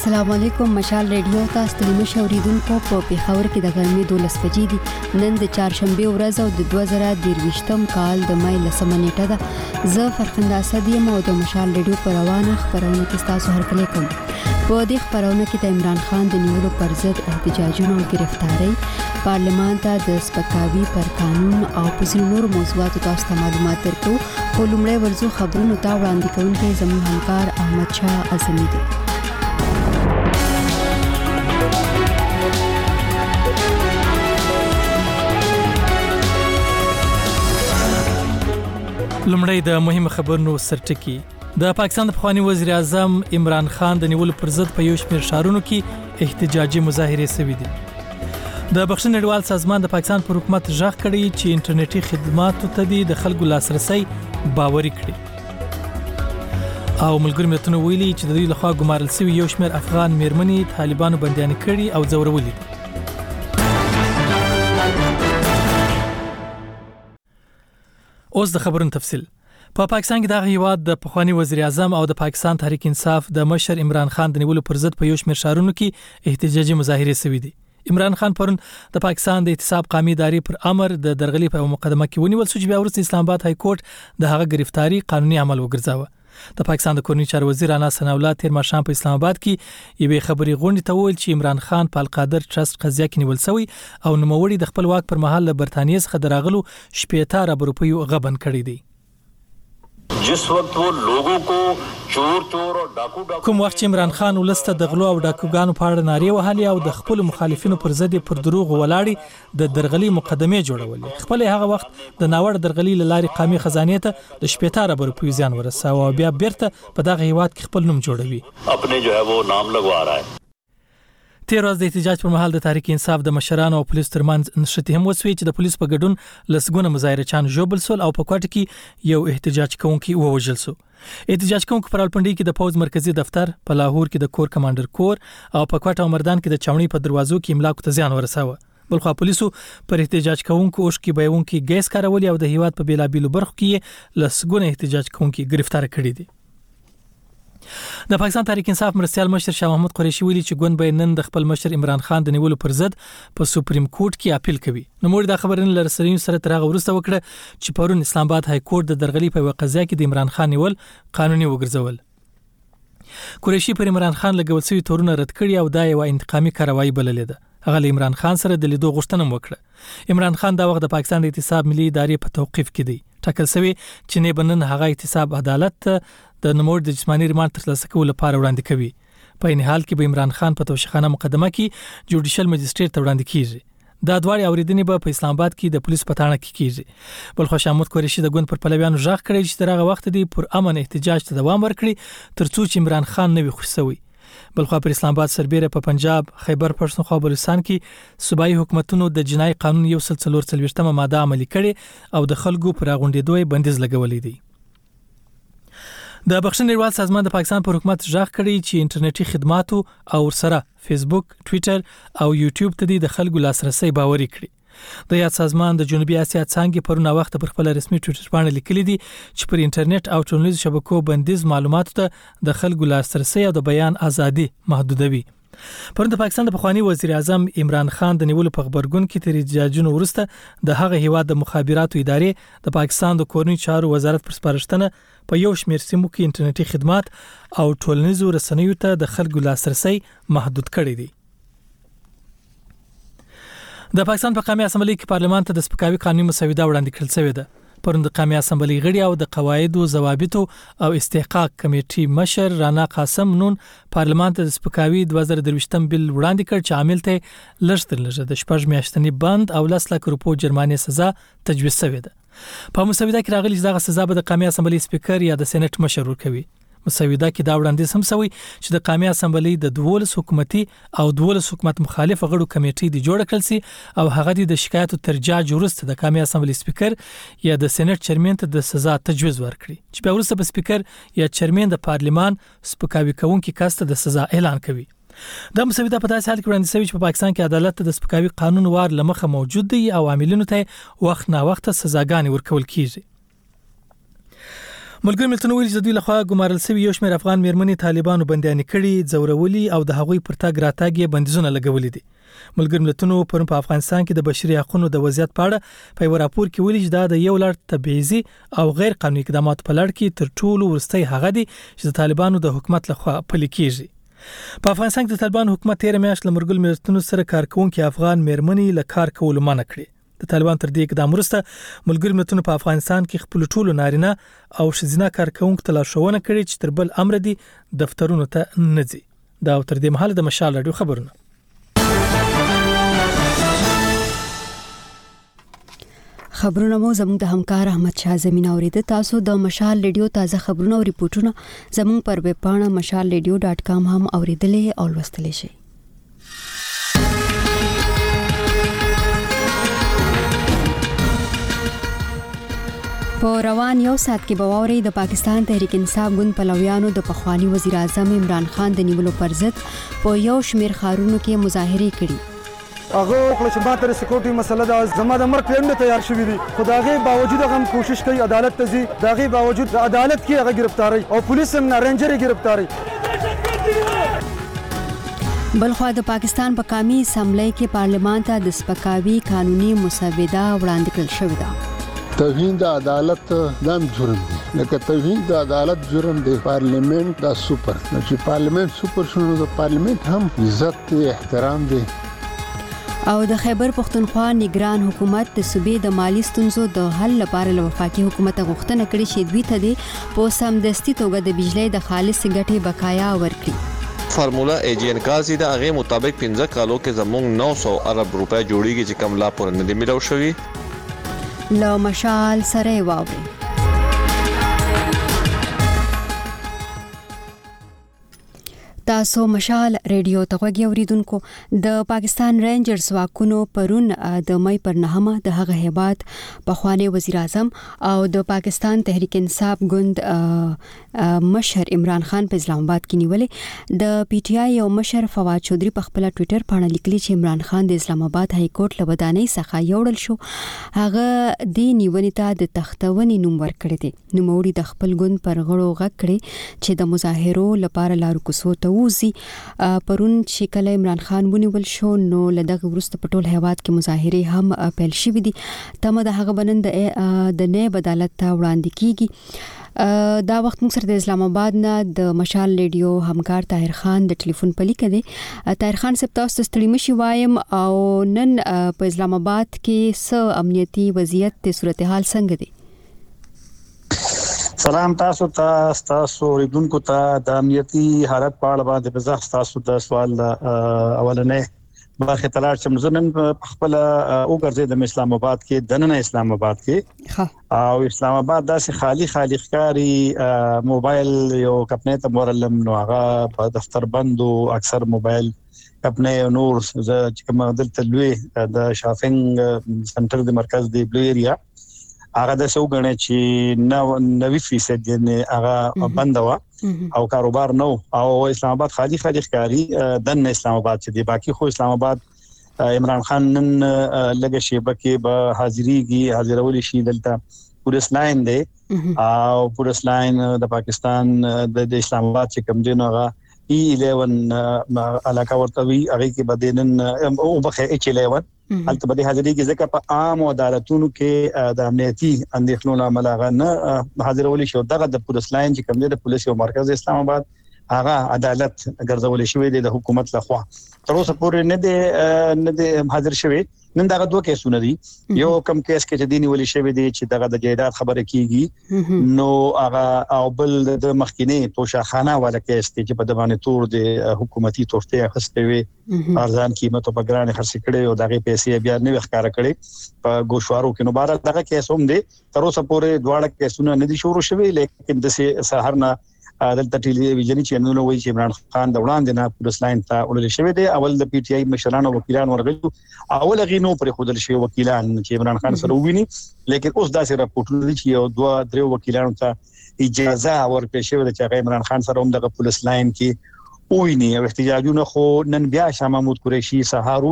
السلام علیکم. مشال ریډیو تاسو ته مشوریدونکو په پیښور کې د ګرمي 12 بجې دي. نن د چهارشنبه ورځ او د 2023م کال د مای 10 نیټه ده. زه فرخنده اسدیم او د مشال ریډیو پر روانه خبرونه کې تاسو هرکلی کوم. په دې خبرونه کې د عمران خان د نیولو پر ضد احتجاجونو او گرفتاری، پارلمان ته د سپکاوي پر قانون او په نور موضوعاتو تاسو ته معلومات درکو. په لومړی ورځو خبرونو ته وړاندې کوونکی زموږ همکار احمد شاه اعظمي دی. لومړی د مهمه خبرونو سرټکی. د پاکستان د پخوانی وزیر اعظم عمران خان د نیولو پر ضد په یو شمېر ښارونو کې احتجاجي مظاهرې شوې دي. د بخښنې نړیوال سازمان د پاکستان پر حکومت ژغ کړی چې انټرنیټي خدماتو ته د خلکو لاسرسي باوري کړي. او ملګري ملتونو ویلي چې د دوی لخوا ګمارل شوی یو شمېر افغان میرمنې طالبانو بندیان کړي او ځورولې دي. اوس د خبرونو تفصیل. په پاکستان کې د هیواد د پخوانی وزیر اعظم او د پاکستان تحریک انصاف د مشر عمران خان د نیولو پر ضد په یو شمېر ښارونو کې احتجاجي مظاهرې شوې دي. عمران خان پرون د پاکستان د احتساب قومي ادارې پر امر د درغلي په مقدمه کې ونیول شو چې بیا وروسته اسلام آباد های کورټ د هغه گرفتاری قانوني عمل وګرځاوه. د پاکستان د کورنۍ چارو وزیر انا ثنا الله تیر ماښام په اسلام آباد کې یوې خبري غونډې ته وویل چې عمران خان په القادر ټرست قضیه کې نیول شوی او نوموړي د خپل واک پر مهال له برتانیې څخه دراغلو 70 ارب روپیو غبن کړی دی. जिस वक्त वो लोगों को चोर और डाकू کوم وخت چې عمران خان ولسته د غلو او ډاکوګانو په اړه نارې وهلې او د خپل مخالفینو پر ضد پر دروغ ولاړې د درغلي مقدمې جوړولې، خپل هغه وخت د ناوړ درغلي لارې قومي خزانې ته د 70 ارب روپیو زیان ورساوه او بیا بیرته په دغه هیواد کې خپل نوم جوړوي. अपने जो है वो नाम लगवा रहा है. تیر ورځ د احتجاج پر مهال د تحریک انصاف د مشرانو او پولیسو ترمنځ نښتې هم وسوې چې د پولیسو په ګډون لسګونه مظاهرچیان ژوبل شول او په کوټه کې یو احتجاج کوونکی ووژل شو. احتجاج کوونکو پر الپنډي کې د پوز مرکزی دفتر، په لاهور کې د کور کمانډر کور او په کوټه او مردان کې د چاوني په دروازو کې املاکو ته زیان ورساوه. بلخو پولیسو پر احتجاج کوونکو اوښکي بهونکي ګیس کارولي او د هیواد په بیلابیلو برخو کې لسګونه احتجاج کوونکي گرفتار کړي دي. د پاکستان تحریک انصاف مرستیال مشر شاه محمود قریشي ویلي چې ګوند به نن د خپل مشر عمران خان د نیولو پر ضد په سپریم کورټ کې اپیل کوي. نو موږ دا خبرونه لرسرین سره ترغه ورسته وکړه چې پرون اسلام آباد های کورټ د درغلي په قضیه کې د عمران خان نیول قانوني وګرځول. قریشي پر عمران خان لګول شوی تورونه رد کړي او دا یو انتقامي کاروایی بللې ده. هغه عمران خان سره د لیدو غوښتنه وکړه. عمران خان دا وخت د پاکستان د احتساب ملي ادارې په توقيف کې دی. ټاکل شوی چې نه بنن هغه احتساب عدالت د نوموړ د جسماني ریماند ترلاسه کولو لپاره وړاندې کوي. په این حال کې به عمران خان په توشیخانه مقدمه کې جوډیشل مجستریټ ته وړاندې کیږي. دا دواړه اوریدنې به په اسلام آباد کې د پولیس په تاڼه کې کیږي. بلخو شاه محمود قریشي د ګوند پر پلویانو ژغ کړی چې دغه وخت دی پر امن احتجاج ته دوام ورکړي ترڅو چې عمران خان نه وي خوشوي. بلخو پر اسلام آباد سربېره په پنجاب، خیبر پښتونخوا او بلوچستان کې صوبایي حکومتونو د جنایي قانون 144 ماده عملي کړي او د خلکو پر غونډېدو بندیز لګولې دي. د بخښنې نړیوال سازمان د پاکستان پر حکومت ژغ کړی چې انټرنیټي خدماتو او سره فیسبوک، ټوئیټر او یوټیوب ته د خلکو لاسرسي باوري کړي. د یاد سازمان د جنوبي اسیا څنګه پرونه وخت پر خپل رسمي ټوئیټر باندې لیکلي دي چې پر انټرنیټ او ټولنیزو شبکو بندیز معلوماتو ته د خلکو لاسرسي او د بیان ازادي محدودوي. پرون د پاکستان د پخوانی وزیر اعظم عمران خان د نیولو په خبرګون کې تر احتجاجونو وروسته د هغه هیواد د مخابراتو ادارې د پاکستان د کورنۍ چارو وزارت پر سپارښتنه په یو شمېر سیمو کې انټرنیټي خدمات او ټولنیزو رسنیو ته د خلکو لاسرسي محدود کړی دی. د پاکستان په قومي اسمبلی کې پارلمان ته د سپکاوي قانوني مسوده وړاندې کړل شوې ده. پرون د قومي اسمبلی غړي او د قواعد او ضوابط او استحقاق کمیټې مشر رانا قاسم نون پارلمان ته د سپکاوي 2023 بل وړاندې کړ چې عامل ته لږ د 6 میاشتنی بند او 10 لک روپو جرمانه سزا تجویز شوې ده. په مسوده کې راغلي چې دغه سزا به د قومي اسمبلی سپیکر یا د سېنات مشر ورکوي. مسوده کې دا وړاندیز هم شوی چې د قومي اسمبلی د 12 حکومتي او 12 حکومت مخالف غړو کمیټې د جوړ کړل سي او هغه د شکایتو تر جاج وروسته د قومي اسمبلی سپیکر یا د سېنات چیرمن ته د سزا تجویز ورکړي چې بیا وروسته به سپیکر یا چیرمن د پارلمان سپکاوي کوونکي کس ته د سزا اعلان کوي. دا مسوده په داسې حال کې وړاندې شوی چې په پاکستان کې عدالت د سپکاوي قانون وار لمخه موجود دی او عاملینو ته وخت نا وخت سزاګانې ورکول کیږي. ملګری ملتونو ویلي چې دوی لخوا ګمارل شوی یو شمېر افغان میرمنې طالبانو بندیان کړي، ځورولي او د هغوی پر تاګ راتاګ یې بندیزونه لګولي دي. ملګری ملتونو پرون په افغانستان کې د بشري حقوقو د وضعیت په اړه په یو راپور کې ویلي چې دا د یو لړ تبعیضي او غیر قانوني اقدامات په لړ کې تر ټولو وروستۍ هغه دي چې د طالبانو د حکومت لخوا پلي کیږي. په افغانستان کې د طالبانو حکومت تیر میاشت له ملګری ملتونو سره کارکونکو افغان میرمنې له کار کولو منع کړې. د طالبان تر دې اقدام وروسته ملګری ملتونو په افغانستان کې خپل ټولو نارینه او ښځینه کارکونکو ته لارښوونه کړې چې تر بل امر دي دفترونو ته نه ځي. دا تر دې مهاله د مشال رادیو خبرونه. خبرونه مو زموږ د همکار احمد شاه زمين اوریده. تاسو د مشال رادیو تازه خبرونه او ریپورتونه زموږ پر ویب پاڼه mashalradio.com هم اوریدلې او لوستلی شئ. په روان یو ساعت کې بواوري د پاکستان تحریک انصاف ګوند پلویانو د پخوانی وزیر اعظم عمران خان د نیولو پر ضد په یو شمیر ښارونو کې مظاهره کړې. هغه خپل چې ماته سکیورټي مسله د زما د مرګ پلان تیار شوی دی، خو داغه باوجود هغه کوشش کوي عدالت ته ځي، داغه باوجود عدالت کې هغه گرفتاری او پولیس هم رینجر گرفتاری. بلخوا د پاکستان په قومي اسمبلی کې پارلمان ته د سپکاوي قانوني مسوده وړاندې کړل شوې ده. توهین د عدالت دام جرم دی، لکه توهین د عدالت جرم دی. پارلیمنت دا سپر، چې پارلیمنت سپر شنو د پارلیمنت هم عزت دی، احترام دی. او د خیبر پختونخوا نگران حکومت د صوبې د مالی ستونزو د حل لپاره له وفاقي حکومت غوښتنه کړې چې دوی ته د په سمدستي توګه د بجلی د خالص ګټې بقایا ورکړي. فارمولا ایجن کازي د هغه مطابق 15 کالو کې زموږ 900 ارب روپے جوړیږي چې کم لا پور نه دی ملو شوی. له مشال سره واوري. تاسو مشال رادیو ته غوږی اوریدونکو. د پاکستان رینجرز واکونو پرون د مې پر 9 د هغه هیبات پخوانی وزیر اعظم او د پاکستان تحریک انصاف ګوند مشر عمران خان په اسلام آباد کې نیولې. د پی ټی آی یو مشر فواد چودري په خپل ټوئیټر باندې لیکلي چې عمران خان د اسلام آباد های کورټ له ودانۍ څخه یوړل شو. هغه د نیونې ته د تختونې نوم ورکړی دی. نوموړي د خپل ګوند پر غړو غږ کړی چې د مظاهرو لپاره لارو کوڅو ته وزي. پرون چې کله عمران خان ونیول شو نو لدغه وروسته په ټول هیواد کې مظاهره هم پیل شوې دي. تمه د هغه بنند د نیب عدالت ته وړاندې کیږي. دا وخت موږ سره د اسلام آباد نه د مشال رادیو همکار طاهر خان د ټلیفون په لیکه دی. طاهر خان صاحب تاسو ستړي مشي وایم او نن په اسلام آباد کې څه امنیتي وضعیت ته صورتحال څنګه دی؟ سلام تاسو ریدونکو ته د امنیتي حالت په اړه باندې بزاف تاسو د سوال اولنې برخه تلاش چې مزنن خپل او ګرځي د اسلام آباد کې دننه اسلام آباد کې او اسلام آباد داسې خالی ښکاری موبایل یو کپنه ته مورلم نو هغه په دفتر بندو اکثر موبایل کپنه نور چې کوم دلته لوی د شاپینګ سنټر د مرکز دی بلو ایریا هغه د سو غنه چې 90% یې هغه بند و او کاروبار نو او اسلام آباد خالی ښکاری دنه اسلام آباد چې دی باقي خو اسلام آباد عمران خان نن لګه شیبه کې به حاضرولي شي دلته پولیس لاین دی او پولیس لاین د پاکستان د اسلام آباد چې کوم دی نو هغه E11 علاقه ورته وی هغه کې بدینن او بخه H11 البته به حاضرې کې ځکه په عام عدالتونو کې د امنیتي اندېښنو عمل هغه نه حاضرولي شو. دغه د پولیس لاین چې کوم دی د پولیس یو مرکز اسلام آباد هغه عدالت ګرځولې شوې دی د حکومت لخوا. تر اوسه پورې نه دی حاضر شوی. نن دغه دوه کیسونه دي. یو کم کیس کې چې دیني ولې شوی دی چې دغه د جیدات خبره کیږي نو هغه او بل د مخکینی توشاخانه والا کیس دی چې په دبانې تور د حکومتي تورته خسته وي ارزان قیمت په ګران خرڅ کړي او دغه پیسې بیا نه وښکارا کړي په ګوشوارو کې نو بار دغه کیس هم دی. تر اوسه پورې دواړه کیسونه نه دي شروع شوي لیکن د سحر نه دلته ټلویزیونی چینلونه وایي چې عمران خان د وړاندې نه پولیس لاین ته وړل شوی دی. اول د پی ټی آی مشرانو وکیلان ورغلو اول غینو پر خودل شوی وکیلان چې عمران خان سره وویني لیکن اوس داسې راپورټونه دي چې یو دوه درې وکیلانو ته اجازه ورکړل شوی د چې عمران خان سره هم د پولیس لاین کې وویني او احتجاجونه خو نن بیا شاه محمود قریشي سهار ویل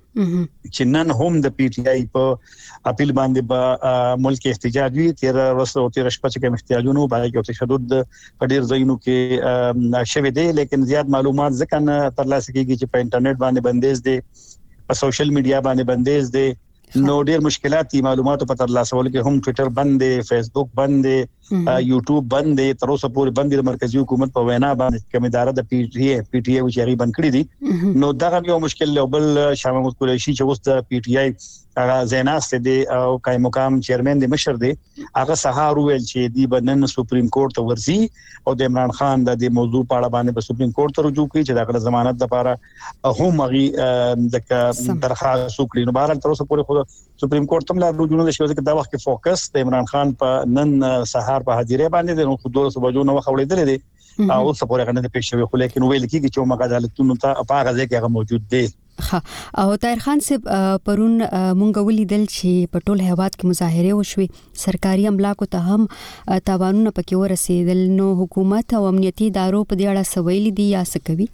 چې نن هم د پی ټی آی په اپیل باندې په ملک احتجاج وی تیر شپه چې کوم احتجاجونه باندې کې تشدد په ډیر ځایونو کې شوه دي لیکن زیات معلومات ځکه نه ترلاسه کیږي چې په انټرنیټ باندې بندیز دي په سوشل میډیا باندې بندیز دي نو ډیر مشکلات دي معلوماتو په ترلاسه ول کې هم ټوئیټر بند دي فیسبوک بند دي یوټیوب بند دي تر اوسه پورې بند دي مرکزی حکومت په وینا باندې کوم اداره د پی ټی آی چې غي بند کړی دي نو دا یو مشکل له بل شاه محمود قریشي چې اوس د پی ټی آی هغه زیناست دي او قائم مقام چیرمن دي مشر دي هغه سهار ویل چې دی بنن سپریم کورټ ته ورځي او د عمران خان د موضوع په اړه باندې په سپریم کورټ ته رجوع کوي چې د ضمانت لپاره هم غي د درخواست وکړي نو بهر تر اوسه پورې خو سپریم کورټ تم لا رجوع نه شوی چې دا وخت کې فوکس د عمران خان په نن سهار په حاضرې باندې نو خو 200 بجو نو خولېدل دي او څه پورې غنډه پېښ شوی خو لیکن ویل کېږي چې موږ عدالتونو ته په هغه ځای کې هغه موجود دي او طاهر خان صاحب پرون مونږ ولیدل چې په ټول هیواد کې مظاهره وشوي سرکاري املاکو ته هم تاوانونه پکې ورسېدل نو حکومت او امنیتي ادارو په دې اړه سویل دي یا څه کوي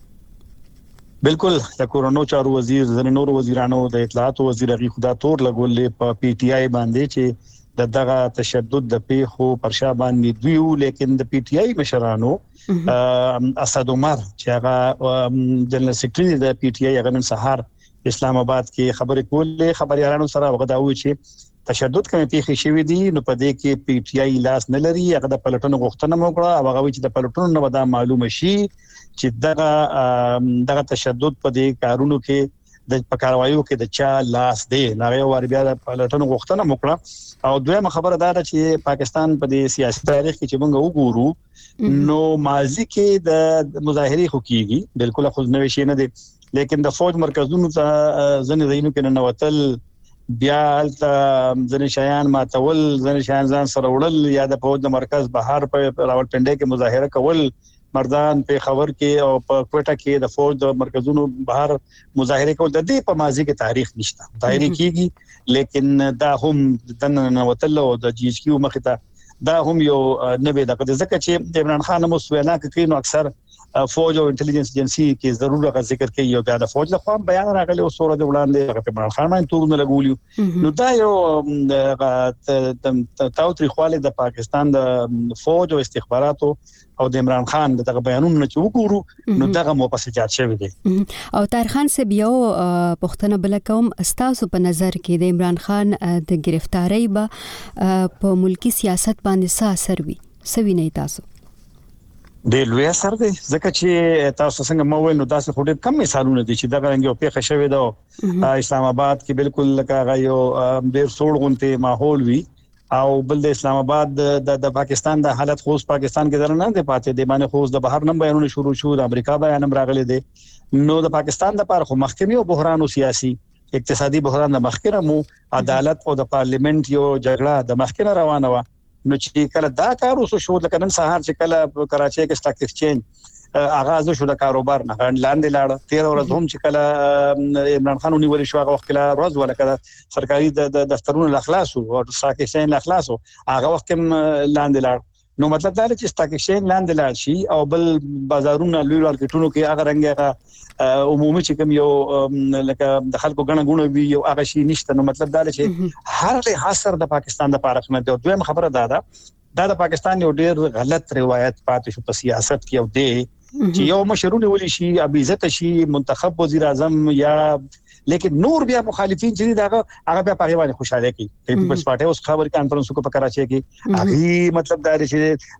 بالکل د کورونو چارو وزیر زنور وزیرانو د اطلاعات وزیر غي خدا تور لګولې په پی ټی آی باندې چې دغه تشدد د پیخو پرشا باندې دیو لیکن د پی ټی آی مشرانو اسد عمر چې هغه جنرال سیکریټری د پی ټی آی هغه نن سهار اسلام آباد کې خبرې کولې خبريالانو سره وغداوي چې تشدد کوم پیخي شوی دي نو په دې کې پی ټی آی لاس نه لري هغه د پلټنو غوښتنه وکړه او هغه وی چې د پلټنو نه ودا معلومه شي چې دغه تشدد په دې کارونو کې د پکاروایو کې د چا لاس دی نغه ور بیا د پلټنو غوښتنه وکړه او دویمه خبره دا ده چې پاکستان په دې سیاسي تاریخ کې چې موږ وګورو نو ماضي کې د مظاهره خو کیږي بالکل خو نوې شي نه دي لیکن د فوج مرکزونو ته ځنې زینو کې نه وتل بیا الته ځنې شایان ماتول ځنې شایان ځان سره وړل یا د فوج د مرکز بهر په راولپنډي کې مظاهره کول مردان په خبر کې او په کوټه کې د فوج د مرکزونو بهر مظاهره کول د دې په ماضي کې تاریخ نشته ظاهري کیږي لیکن دا هم د نوتل او د جی ایچ کیو مخ ته دا هم یو نوې د ځکه چې عمران خان مو سوینا کوي نو اکثر فوج او انټيليجنس ایجنسی کې ضرورت کا ذکر کوي یو د فوج له خوا بیان راغلی او سورہ د وړاندې عمران خان باندې تورونه لګولیو نو دا یو تاوتری خواله د پاکستان د فوج او استخباراتو او د عمران خان دغه بیانونه چې وګورو نو دغه مو پسې جات شوی دی او طاهر خان صاحب یو پښتنه بل کوم استاسو په نظر کې د عمران خان د گرفتاری په ملکی سیاست باندې څه اثر وي سوي نه تاسو د لوی اثر دی ځکه چې تاسو څنګه مو وینو تاسو خو ډېر کم مثالونه دي چې دا غنګ یو پیښه شوې ده اسلام آباد کې بالکل لکه غيو ډېر سوړ غونته ماحول وي او بل د اسلام آباد د پاکستان د حالت خو پاکستان کې درنه نه پاتې دی باندې خو د بهر نم بیانونه شروع شو د امریکا بیان راغلي دي نو د پاکستان د لپاره خو مخکمي او بحران او سیاسي اقتصادي بحران د مخکره مو عدالت او د پارلیمنت یو جګړه د مخکره روانه و نو چې کله دا کار وسو شو لکه نن سهار چې کله کراچي کې سٹاک ایکسچینج آغاز شو د کاروبار نه لاندې لاړ 13 ورځې هم چې کله عمران خان ونیول شو هغه وخت کله ورځ ولکه سرکاري د دفترونو اخلاص او سٹاک ایکسچینج اخلاص هغه وخت لاندې لاړ نو مطلب دا چې سٹاک ایکسچینج لاندې لاړ شي او بل بازارونو لوی مارکیټونو کې هغه رنګه عمومي چې کوم یو لکه د خلکو غنغونه وی یو هغه شي نشته نو مطلب دا چې هر له حاصل د پاکستان د پاره نه دی دویم خبره دا د پاکستان یو ډیر غلط روایت پاتې شو په سیاست کې او دی چې یو مشرونه ولي شي ابي عزت شي منتخب وزیر اعظم یا لیکن نور بیا مخالفین چې هغه بیا په غوښنه خوشاله کی پیپلز پارټي اوس خبر کانفرنس کو په کراچي کې هغه مطلب دا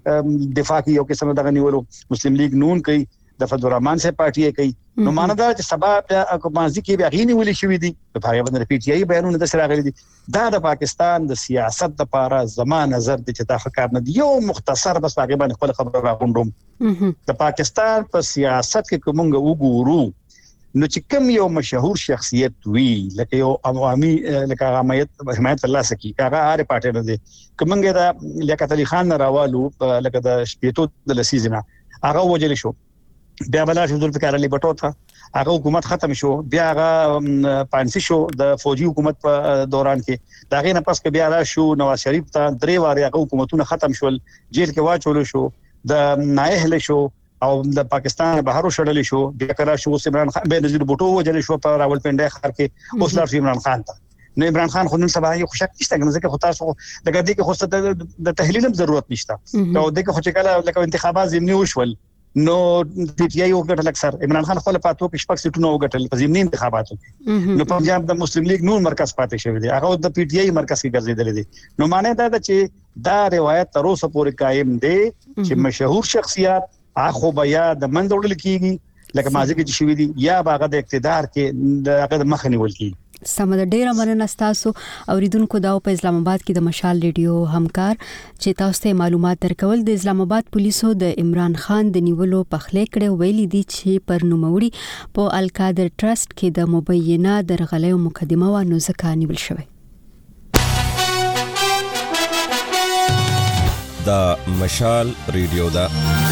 چې دفاع کی یو قسم دغه نیولو مسلم لیگ نون کوي د فضل الرحمن سے پارټي کوي نو ماندا چې سبا مازی کې بیا غینی ولي شوې دي په هغه باندې پی ټی آی بیانونه د سره غلي دي دا د پاکستان د سیاست لپاره زمان نظر د چې دا ښکار نه دی یو مختصر بس هغه باندې خپل خبره راغونډم د پاکستان په سیاست کې کومه وګورو نو چې کوم یو مشهور شخصیت وی لکه یو عوامي لکه حمایت الله سکی هغه هر پارټي نه دي کومه دا لیاقت علي خان راوالو لکه د شپېتو د لسیزنا هغه وجل شو بیا بل ذوالفقار علي بټو ته هغه حکومت ختم شو بیا هغه پانسي شو د فوجي حکومت په دوران کې دا غینه پس کې بیا را شو نواز شریف ته درې واره هغه حکومتونه ختم شول جیل کې واچول شو د نایه له شو او د پاکستان بهر شړل شو د کرا شو عمران خان به نظیر بوټو وجل شو په راولپنډي ښار کې اوس لار عمران خان ته نه عمران خان خو نن سبا یې خوشک نشته ځکه خو تاسو دغه دې کې خو د تحلیل ضرورت نشته او دغه خو چې کله لکه انتخابات زمینی وشول نو پی ټی آی وګټل اکثر عمران خان خپل پاتو کې شپږ سیټونه وګټل په زمینی انتخاباتو کې نو پنجاب د مسلم لیگ نور مرکز پاتې شوی دی هغه د پی ټی آی مرکز کې ګرځیدل دي نو معنی دا چې دا روایت تر اوسه پورې قائم دی چې مشهور شخصیت اخو بیا د منځوړل کیږي لکه ماضی کې شوی دی یا باغ د اقتدار کې هغه مخنی ول کیږي سمه ډیره مننه تاسو اوریدونکو دا په اسلام آباد کې د مشال ریډیو همکار چې تاسو ته معلومات درکول د اسلام آباد پولیسو د عمران خان د نیولو په خلې کړه ویلي دي چې پر نوموړي په القادر ټرست کې د مبینه درغلیو مقدمه و نو ځکه نیول شوی دا مشال ریډیو دا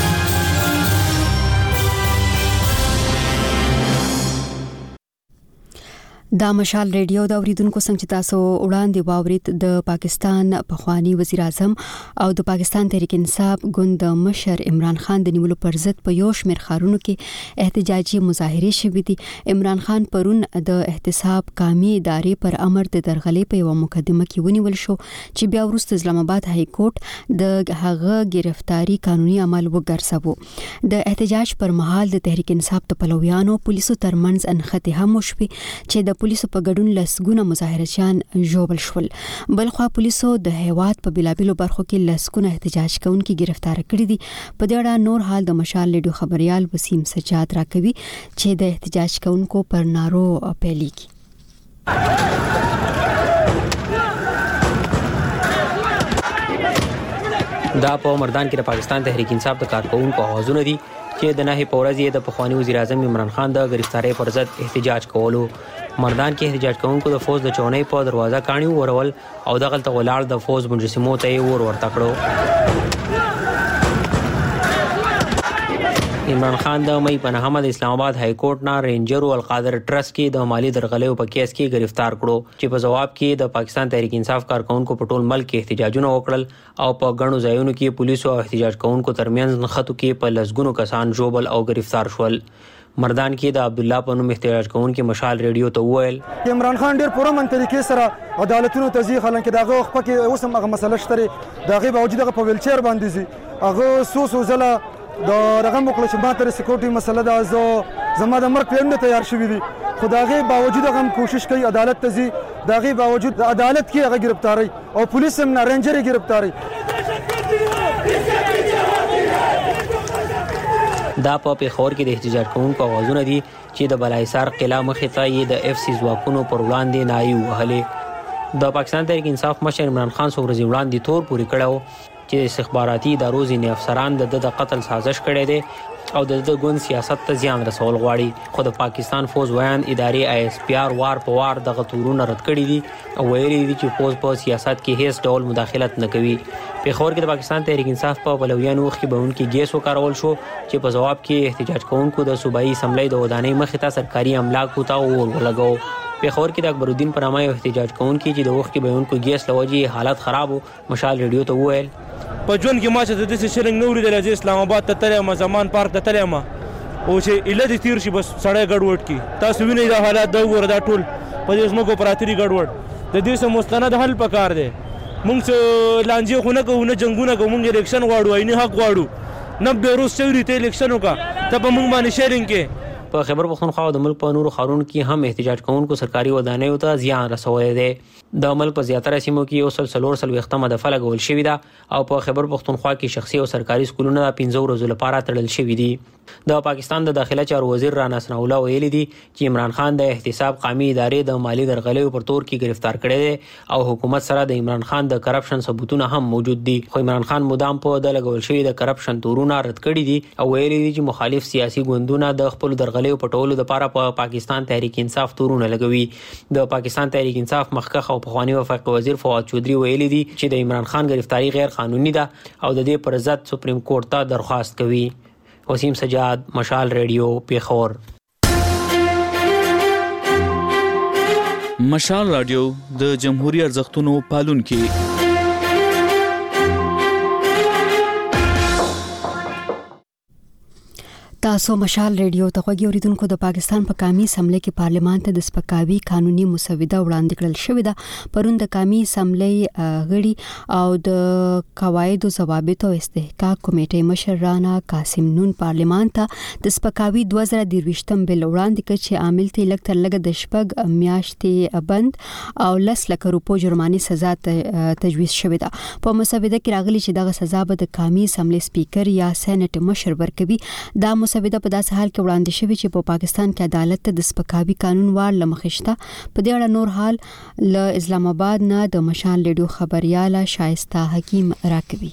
دا مشال ریډیو دا اوریدونکو څنګه تاسو وړاندې واورید د پاکستان پخوانی وزیر اعظم او د پاکستان تحریک انصاف ګوند مشر عمران خان د نیولو پر ضد په یو شمېر ښارونو کې احتجاجي مظاهره شوې دي عمران خان پرون د احتساب قومي ادارې پر امر د درغلې په یو مقدمه کې ونیول شو چې بیا وروسته اسلام آباد های کورټ د هغه گرفتاری قانوني عمل وګرځاوه د احتجاج پر مهال د تحریک انصاف د پلویانو پولیسو ترمنځ انخته هم وشوه چې د پولیسو په ګډون لسګونه مظاهرچیان ژوبل شول بلخوا پولیسو د هیواد په بلابلو برخو کې لسګونه احتجاج کوونکي گرفتار کړي دي په دې اړه نور حال د مشال ریډیو خبريال وسیم سجاد راکوي چې د احتجاج کوونکو پر نارو پیلیږي دا په مردان کې د پاکستان تحریک انصاف د کارکونکو اوازونه دي چې د نهي پورزي د پخوانی وزیر اعظم عمران خان د گرفتاری پر ضد احتجاج کولو مردان کې احتجاج کوونکو د فوج د چونې په دروازه کاڼي ورول او دغلت ولاړ د فوج مجسمو ته ورته کړو عمران خان د مې په نهمه د اسلام آباد های کورټ نه رینجر او القادر ټرست کې د مالی درغلیو په کیس کې گرفتار کړو چې په جواب کې د پاکستان تحریک انصاف کارکونکو په ټول ملک کې احتجاجونه وکړل او په غنو ځایونو کې پولیسو او احتجاج کوونکو ترمنځ نښتو کې په لسګونو کسان ژوبل او گرفتار شول مردان کې د عبد الله په نوم احتجاج کوونکو مشال ریډیو ته وویل عمران خان ډیر پرمن طریقې سره عدالتونو تزیخ حالانکه داغه وخت کې اوس هم هغه مسله شته داغه باوجود هغه په ویلچیر باندې زی هغه سوسو زله د رقم وکړه چې ماته سکیورټي مسله دا زما د مرګ پلان تیار شوی دی خدایغه باوجود هغه کوشش کوي عدالت ته زی داغه باوجود عدالت کې هغه گرفتاری او پولیس هم نه رینجر گرفتاری دا په پیښور کې د احتجاج کوونکو اوازونه دي چې د بلایسار قلعه مخې ته یې د اف سی ځواکونو پر وړاندې نایي وهلې د پاکستان تحریک انصاف مشر عمران خان څو ورځې وړاندې تور پورې کړو چې استخباراتي ادارو ځینې افسران د قتل سازش کړی دی او د ګوند سیاست ته زیان رسول غواړي خو د پاکستان فوج ویان ادارې آی اس پی آر وار په وار دغه تورونه رد کړي دي او ویلي دي چې فوج په سیاست کې هیڅ ډول مداخلت نه کوي پیښور کې د پاکستان تحریک انصاف په پلویانو خبرونکو ګیس وکارول شو چې په جواب کې احتجاج کوونکو د صوبایي اسمبلی د ودانۍ مخې ته سرکاري املاکو ته اور ولګاو پیښور کې د اکبر الدین په نامه احتجاج کوونکو چې د وخت کې بیانونکو ګیس لوجي حالت خراب مشال ریډیو ته وویل په ژوند کې ما چې د دې شرنګ نوري د اسلام آباد ته تلم زمان پارک ته تلم او چې اله دې تیر شي بس سړی ګډوډ کی تاسو وینئ دا حالات دا وګوره دا ټول په دې سمو کو پراتري ګډوډ د دې سم مستند حل پکار دی مونږ څه لانجه خو نه کوو نه جنگونه کوو مونږ الیکشن غواړو عیني حق غواړو نه به روز چوري ته الیکشن وکا ته په مونږ باندې شیرینګ کې په خیبر پختونخوا د ملک په نورو ښارونو کې هم احتجاج کوونکو سرکاري ودانیو ته زیان رسولی دی د ملک په زیاتره سیمو کې اوس 440 دفعه لګول شوې ده او په خیبر پختونخوا کې شخصي او سرکاري سکولونه 15 ورځې لپاره تړل شوي دي د پاکستان د داخله چارو وزیر رانا ثناءالله ویلي دي چې عمران خان د احتساب قومي ادارې د مالی درغلیو پر تور کې گرفتار کړی دی او حکومت سره د عمران خان د کرپشن ثبوتونه هم موجود دي خو عمران خان مدام په د لګول شوی د کرپشن تورونه رد کړي دي او ویلي دي چې مخالف سیاسي ګوندونه د خپل درغلیو پټولو لپاره په پاکستان تحریک انصاف تورونه لګوي د پاکستان تحریک انصاف مخکخ او پخوانی وفاقي وزیر فواد چودري ویلي دي چې د عمران خان گرفتاری غیر قانوني ده او د دې پر ضد سپریم کورټ ته درخواست کوي وسیم سجاد مشال ریډیو پیښور مشال رادیو د جمهوریت ارزښتونو پالونکي تاسو مشال ریډیو ته غوږی اوریدونکو د پاکستان په قومي اسمبلی کې پارلیمان ته د سپکاوي قانوني مسوده وړاندې کړل شوې ده. پرون د قومي اسمبلی غړي او د قواعد او ضوابط او استحقاق کمیټې مشر رانا قاسم نون پارلیمان ته د سپکاوي 2023م بل وړاندې کړ چې عامل ته لږ تر لږه د شپږ میاشتې بند او 10 لک روپو جرماني سزا تجویز شوې ده. په مسوده کې راغلي چې دغه سزا به د قومي اسمبلی سپیکر یا سېنات مشر ورکوي. دا مسوده په داسې حال کې وړاندې شوې چې په پاکستان کې عدالت ته د سپکاوي قانون وار لمخشته. په دې اړه نور حال له اسلام آباد نه د مشال ریډیو خبرياله شایسته حکیم راکوي.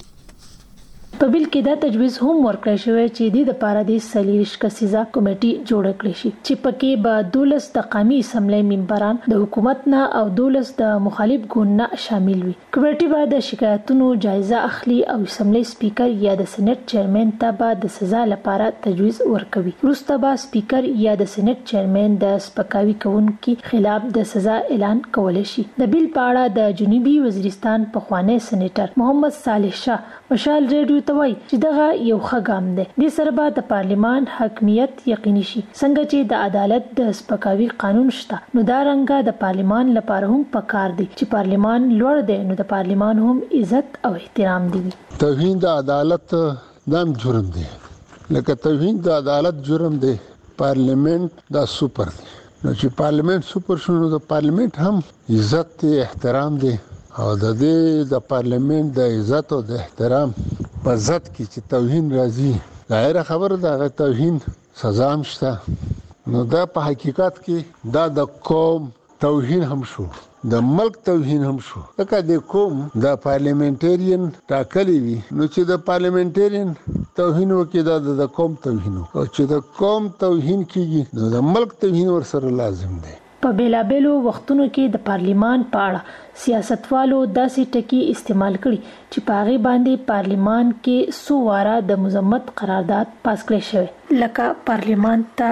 په بل کې دا تجویز هم ورکړی شوی چې د لپاره د سلیریش کسیزه کمیټي جوړ کړي شي چې پکې به 12 د قومي اسمبلی ممبران د حکومت نه او 12 د مخالف ګوند نه شامل وي. کمیټي به د شکایتونو جایزه اخلي او اسمبلی سپیکر یا د سېنات چیرمن ته به د سزا لپاره تجویز ورکوي. وروسته به سپیکر یا د سېنات چیرمن د سپکاوي کوونکو خلاف د سزا اعلان کولای شي. د بیل په اړه د جنوبي وزیرستان پخوانی سېنیټر محمد صالح شاه مشال ریډیو ته وایي چې دغه یو ښه ګام دی. د سره به د پارلیمان حاکمیت یقیني شي. څنګه چې د عدالت د سپکاوي قانون شته نو دا رنګه د پارلیمان لپاره هم پکار دی چې پارلیمان لوړ دی نو د پارلیمان هم عزت او احترام دی. توهین د عدالت دام جرم دی. لکه توهین د عدالت جرم دی. پارلیمنت دا سوپر دی. نو چې پارلیمنت سوپر شونه د پارلیمنت هم عزت دی احترام دی او د دې د پارلیمنت د عزت او د احترام په ضد کې چې توهین راځي ظاهر خبره ده توهین سزا هم شته. نو دا په حقیقت کې دا د قوم توهین هم شو د ملک توهین هم شو. لکه د قوم د پارلیمنټرین ټاکلی وي نو چې د پارلیمنټرین توهین وکړي د قوم توهین او چې د قوم توهین کیږي نو د ملک توهین ورسره لازم دی. په بیلابېلو وختونو کې د پارلیمان په اړه سیاستوالو داسې ټکي استعمال کړي چې په هغه باندې پارلیمان کې سو واره د مذمت قرارداد پاس کړی شوی. لکه پارلیمان ته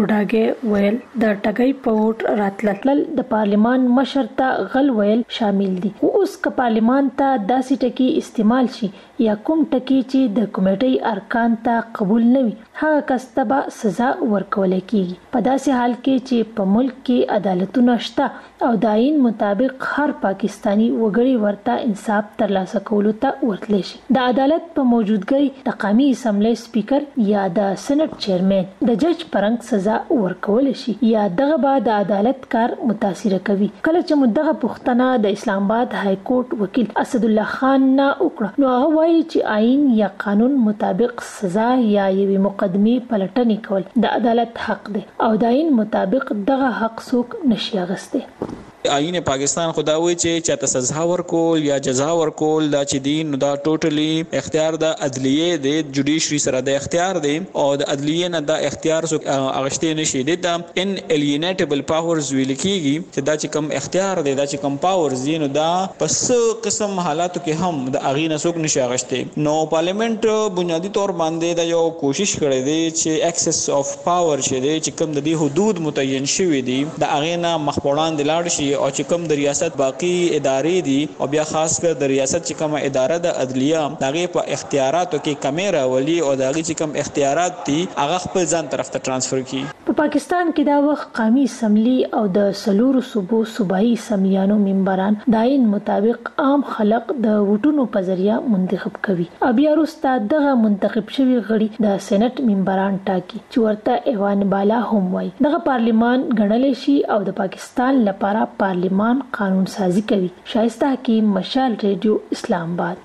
ګډاګي ویل د ټګي په ووټ راتلل د پارلیمان مشر ته غل ویل شامل دي. اوس که پارلیمان ته داسې ټکي استعمال شي یا کوم ټکي چې د کمیټې ارکان ته قبول نه وي هغه کس ته به سزا ورکول کیږي. په داسې حال کې چې په ملک کې عدالتونه شته او د آئین مطابق هر پاکستانی وګړي ورته انصاف ترلاسه کولو ته ورتلی شي. د عدالت په موجودګۍ د قومي اسمبلی سپیکر یا د سېنات چیرمن د جج پرنګ سزا ورکول شي یا دغه به د عدالت کار متاثر کوي. کله چې مدغه پښتنه د اسلام آباد های کورټ وکیل اسد الله خان نه وکړه نو هغه وایي چې آئین یا قانون مطابق سزا یا یوې مقدمې پلټنې کول د عدالت حق دی او د آئین مطابق دغه حق څوک نشي اخیستی. آئین پاکستان خداوي چې چاته سزا ورکول یا جزا ورکول دا چې دین نو دا ټوټلی اختیار د عدلیه د جوډیشري سره د اختیار دی او د عدلیه نه د اختیار سو اغشته نشي د ان الیینیټبل پاورز ویل کیږي چې دا چې کم اختیار دی دا چې کم پاورز دي نو دا پس قسم حالاتو کې هم د اغینه سوک نشي اغشته. نو پارلیمنت بنیادی طور باندې دا یو کوشش کړی دی چې ایکسس اف پاور چې کم د دې حدود متعین شوی دي د اغینه مخبران د لاړ شي او چې کوم د ریاست باقی ادارې دي او بیا خاص کر د ریاست چې کوم اداره د عدلیه دغه په اختیاراتو کې کمیره ولی او دغه چې کوم اختیارات دي هغه خپل ځان طرف ته ترانسفر کی. په پاکستان کې دا وخت قومي اسمبلی او د سلور صوبایي اسمبلیانو ممبران د آئین مطابق عام خلق د ووټونو په ذریعہ منتخب کوي. بیا وروسته دغه منتخب شوی غړي د سېنات ممبران ټاکي چې ورته ایوان بالا هم وایي. دغه پارلیمان ګڼل شي او د پاکستان لپاره پارلیمان قانون سازی کوي. شایسته حکیم مشال ریډیو اسلام آباد.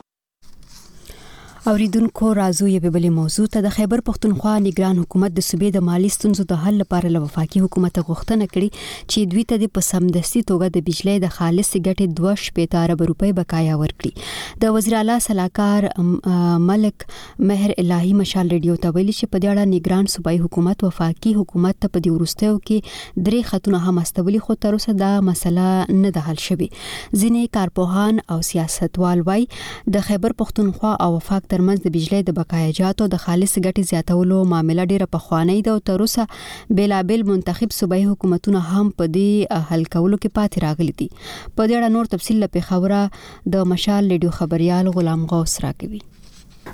اوریدونکو راځو یو بل موضوع ته. د خیبر پختونخوا نگران حکومت د صوبې د مالی ستونزو د حل لپاره له وفاقي حکومت غوښتنه کړې چې دوی ته د پسمدستي توګه د بجلی د خالص ګټې 2.8 ارب روپۍ بقایا ورکړي. د وزیر اعلی صلاحکار ملک مهر الهی مشال ریډیو ته ویلي چې په دې اړه نگران صوبایي حکومت وفاقي حکومت ته په دې ورستیو کې درې خطونه هم استولي خو تر اوسه دا مسله نه ده حل شوې. ځینې کارپوهان او سیاستوال وايي د خیبر پختونخوا او وفاق ترمنځ د بجلی د بقایاجاتو د خالص ګټې زیاتولو معاملې ډیره پخوانی ده او تر اوسه بیلابل منتخب صوبایي حکومتونه هم په دې حل کولو کې پاتې راغلي دي. په دې اړه نور تفصیل له پیښوره د مشال ریډیو خبريال غلام غوث راکوي.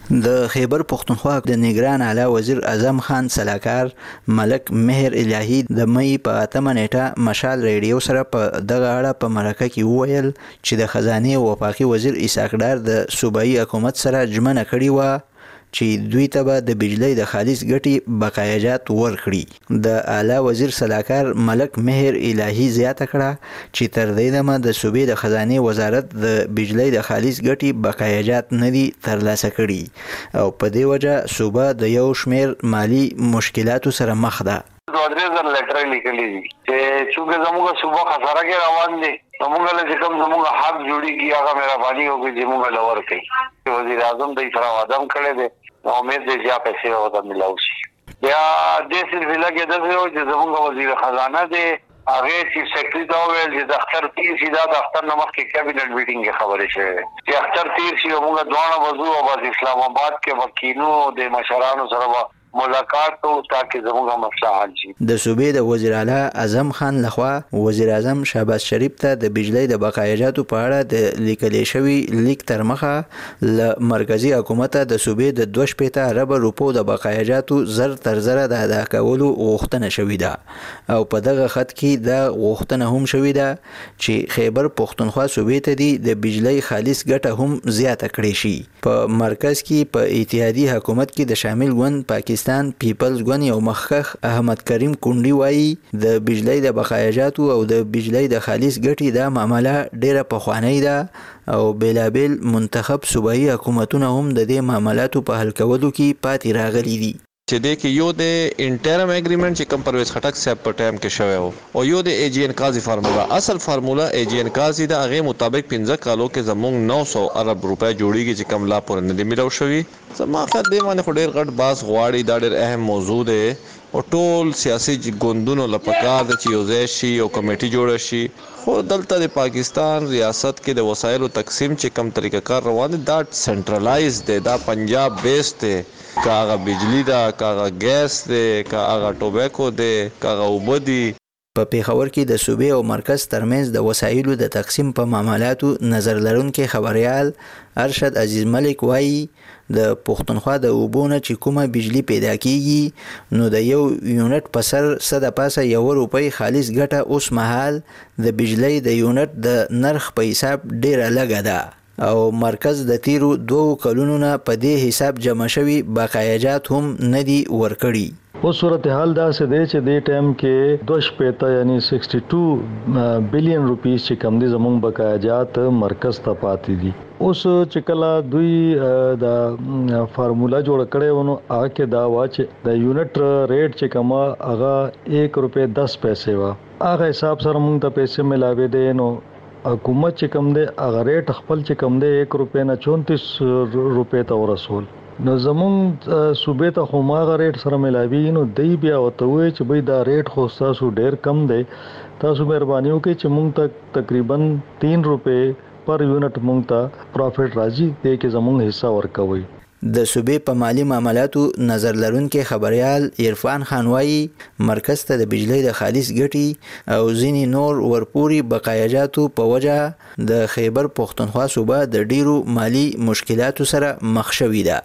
د خیبر پختونخوا د نگران اعلی وزیر اعظم خان سلاکار ملک مهر الهی د مې په 8 نیټه مشال ریډیو سره په دغه اړه په مرکه کې وویل چې د خزانه وفاقي وزیر اسحاق ډار د صوبایي حکومت سره ژمنه کړې و چې دوی ته به د بجلی د خالص ګټې بقایاجات ورکړي. د اعلی وزیر سلاکار ملک مهر الهی زیاته کړه چې تر دې دمه د صوبې د خزانه وزارت د بجلی د خالص ګټې بقایاجات نه دي ترلاسه کړي او په دې وجه صوبه د یو شمیر مالی مشکلاتو سره مخ ده. دوادرزر لیټر لیکلی دي چې چونکه زموږه صوبه خساره کې روان دي زموږه له کوم زموږه حق جوړیږي هغه مهرباني وکړي چې موږ لور کوي. وزیر اعظم د سره وعده کړی دی امید دې چې پیسې ودا ملاو شي. بیا د سلسله کې د چې زموږ وزیر خزانه دی هغه چیف سیکرټری دا ویل چې د اختر تیر سیدا د اختر نمخ کې کابینټ میټینګ کې خبرې شوې چې اختر تیر سی موږ دوه وضو او بس اسلام آباد کې وکیلو د مشرانو سره ملاقات او تاکي زموږه مسله حل شي. د صوبې د وزیر اعلی اعظم خان لخوا وزیر اعظم شهباز شریف ته د بجلی د بقایاجاتو په اړه د لیکل شوی لیک تر مخه ل مرکزی حکومت د صوبې د 2.5 ارب روپو د بقایاجاتو زر تر زر د ادا کولو غوښتنه شوې ده او په دغه خط کې د غوښتنه هم شوې ده چې خیبر پختونخوا صوبې ته د بجلی خالص ګټه هم زیاته کړي شي. په مرکز کې په اتحادی حکومت کې د شامل ګوند پاکستان پیپلز ګوند یو مخکخ احمد کریم کونډي وایي د بجلی د بقایاجاتو او د بجلی د خالص ګټې د معاملې ډیره پخوانی ده او بلابل منتخب صوبایي حکومتونه هم د دې معاملاتو په حل کولو کې پاتې راغلي دي. چې د کې یو د انټرم اګریمنت چې کم پرویز خټک صاحب په ټایم کې شوی او یو د ای جی ان قاضي فارمولا اصل فارمولا ای جی ان قاضي د هغه مطابق 15 کالو کې زموږ 900 ارب روپے جوړیږي چې کم لا پور نه دی ملو شوی. زما خاطر دې باندې خو ډیر غټ باس غواړي دا ډیر اهم موضوع دی او ټول سیاسي ګوندونو لپاره د چې یو ځای شي او کمیټي جوړ شي. خو دلته د پاکستان ریاست کې د وسایلو تقسیم چې کم طریقه کار روان دي دا سنټرلایز دی دا پنجاب بیس دی کاغه بجلی دا کاغه ګیس دی کاغه ټوبیکو دی کاغه وبدي. په پیښور کې د صوبې او مرکز ترمنځ د وسایلو د تقسیم په معاملاتو نظر لرونکي خبريال ارشد عزیز ملک وایي د پښتونخوا د اوبونه چې کومه بجلی پیدا کیږي نو د یو یونټ په سر صد پاسه یو روپۍ خالص ګټه اوس مهال د بجلی د یونټ د نرخ په حساب ډیره لګه ده او مرکز د تیرو 2 کلونو نه په دې حساب جمع شوی بقایاجات هم ندي ورکړي. او صورتحال دا سه دی چې د ټایم کې 2.5 یعنی 62 بلین روپیز چې کم دي زموږ بقایاجات مرکز ته پاتې دي. اوس چې کله دوی د فارمولا جوړ کړي ونه هغه کې دا وا چې د یونټ ریټ چې کما هغه 1 روپے 10 پیسې وا هغه حساب سره موږ ته پیسې ملاوي دي نو حکومت چې کم دی هغه ریټ خپل چې کم دی 1 روپے نه 34 روپے ته ورسول نو زمون صوبې ته خو ماغه ریټ سره ملاوي نو دی بیا وته وي چې بای دا ریټ خو تاسو ډیر کم دی تاسو مهرباني وکړئ چې مونږ ته تقریبا 3 روپے پر یونټ مونږ ته پروفټ راځي دې کې زمون حصہ ورکوي. د صوبې په مالی معاملاتو نظر لرونکي خبريال عرفان خان وایي مرکز ته د بجلی د خالص ګټي او ځینی نور ورپوري بقایاجاتو په وجه د خیبر پختونخوا صوبه د ډیرو مالی مشکلاتو سره مخ شوې ده.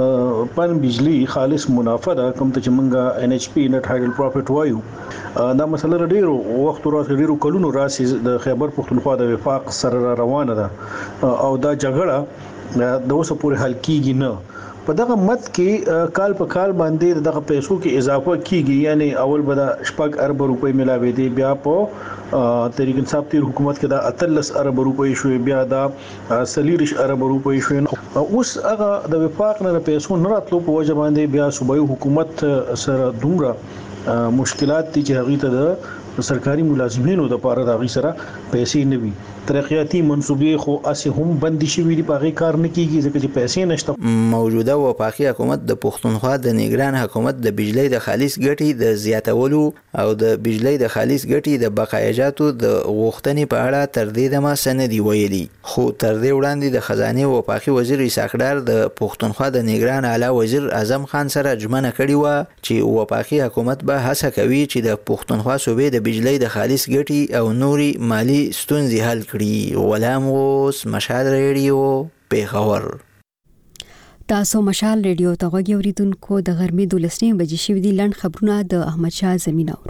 پن بجلی خالص منافع ده کوم ته چې مونږه ان ایچ پی نت هایډل پروفټ وایو دا مسله ډیرو وخت راځي ډیرو کلونو راځي د خیبر پختونخوا د وفاق سره روانه ده او دا جګړه د اوسه پورې حل کیږي نه. په دغه مت کې کال په کال باندې دغه پیسو کې اضافه کیږي یعنی اول به د 8 ارب روپۍ ملاوي دي بیا په تحریک انصاف تیر حکومت کې د 13 ارب روپۍ شوې بیا د 40 ارب روپۍ شوې اوس هغه د وفاق نه پیسو نه راتلو په وجه باندې بیا صوبایي حکومت سره دومره مشکلات دي چې هغه ته د سرکاري ملازمینو د پاره د غي سره پیسې نه وي. ترقیاتی منصوبې خو اسه هم بندي شوې دي په کار نه کیږي ځکه چې پیسې نشته. موجوده وفاقي حکومت د پښتونخوا د نگران حکومت د بجلی د خالص ګټې د زیاتولو او د بجلی د خالص ګټې د بقایاجاتو د غوښتنې په اړه تر دې دمه سندي ویلي خو تر دې وړاندې د خزانه وفاقي وزیر اسحاق ډار د پښتونخوا د نگران اعلی وزیر اعظم خان سره ژمنه کړې و چې وفاقي حکومت به هڅه کوي چې د پښتونخوا صوبې د بجلی د خالص ګټې او نوري مالی ستونزې حل کړي. غلام غوث مشال ریډیو پیښور. تاسو مشال ریډیو ته غوږی اوریدونکو د غرمې 12 بجې شوې دي. لند خبرونه د احمد شاه زمين اورو.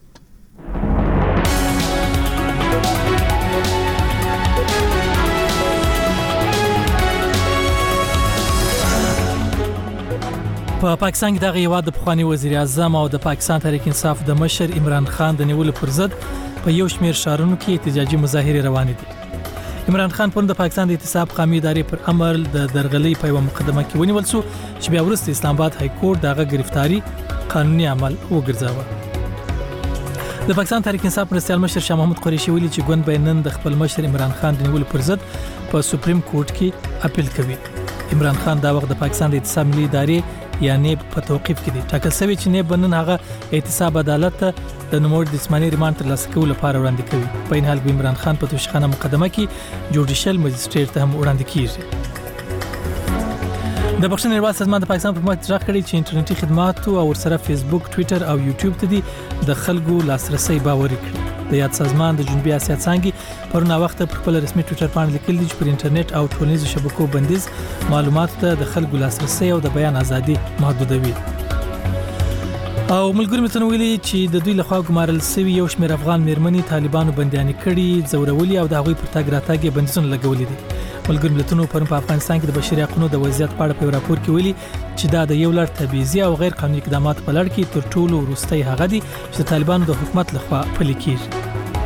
په پاکستان کې د هیواد د پخوانی وزیر اعظم او د پاکستان تحریک انصاف د مشر عمران خان د نیولو پر ضد په یو شمېر شهرونو کې احتجاجي مظاهرې روانې دي. عمران خان پرون د پاکستان د احتساب قومي ادارې پر امر د درغلۍ په یو مقدمه کې ونیول شو چې بیا وروسته اسلام آباد های کورټ دغه گرفتاری قانوني عمل وګرځاوه. د پاکستان تحریک انصاف مرستیال مشر شاه محمود قریشي ویلي چې ګوند به نن د خپل مشر عمران خان د نیولو پر ضد په سپریم کورټ کې اپیل کوي. عمران خان دا وخت د پاکستان د احتساب ملي ادارې یعنی په توقيف کې دي. ټاکل شوی چې نه بنن هغه احتساب عدالت د نوموړي د جسماني ریماند تر لاسه کولو لپاره وړاندې کوي. په این حال کې عمران خان په توشخانه مقدمه کې جوډیشل مجستریټ ته هم وړاندې کیږي. د بخښنې نړیوال سازمان د پاکستان په مټ راغلي چې انټرنیټي خدمات او ورسره فیسبوک، ټوئیټر او یوټیوب ته دي د خلکو لاسرسي باوري کړي. د یاد سازمان د جنوبي اسیا څنګه پرونه وخت پر خپل رسمي ټوئیټر باندې لیکل دي چې پر انټرنیټ او ټولنیزو شبکو بندیز معلوماتو ته د خلکو لاسرسي او د بیان ازادي محدودوي. او ملګری متنو ویلي چې د دوی لخوا ګمارل شوی یو شمېر افغان میرمنې طالبانو بندیانې کړي، زورولي او د هغوی پر تګ راتګ بندیزونه لګولي دي. ملګری ملتونو په افغانستان کې د بشري حقوقو د وضعیت په اړه په راپور کې ویلي چې دا د یو لړ تبعیضي او غیر قانوني اقدامات په لړ کې تر ټولو وروستي هغه دي چې د طالبانو د حکومت لخوا پلي کیږي.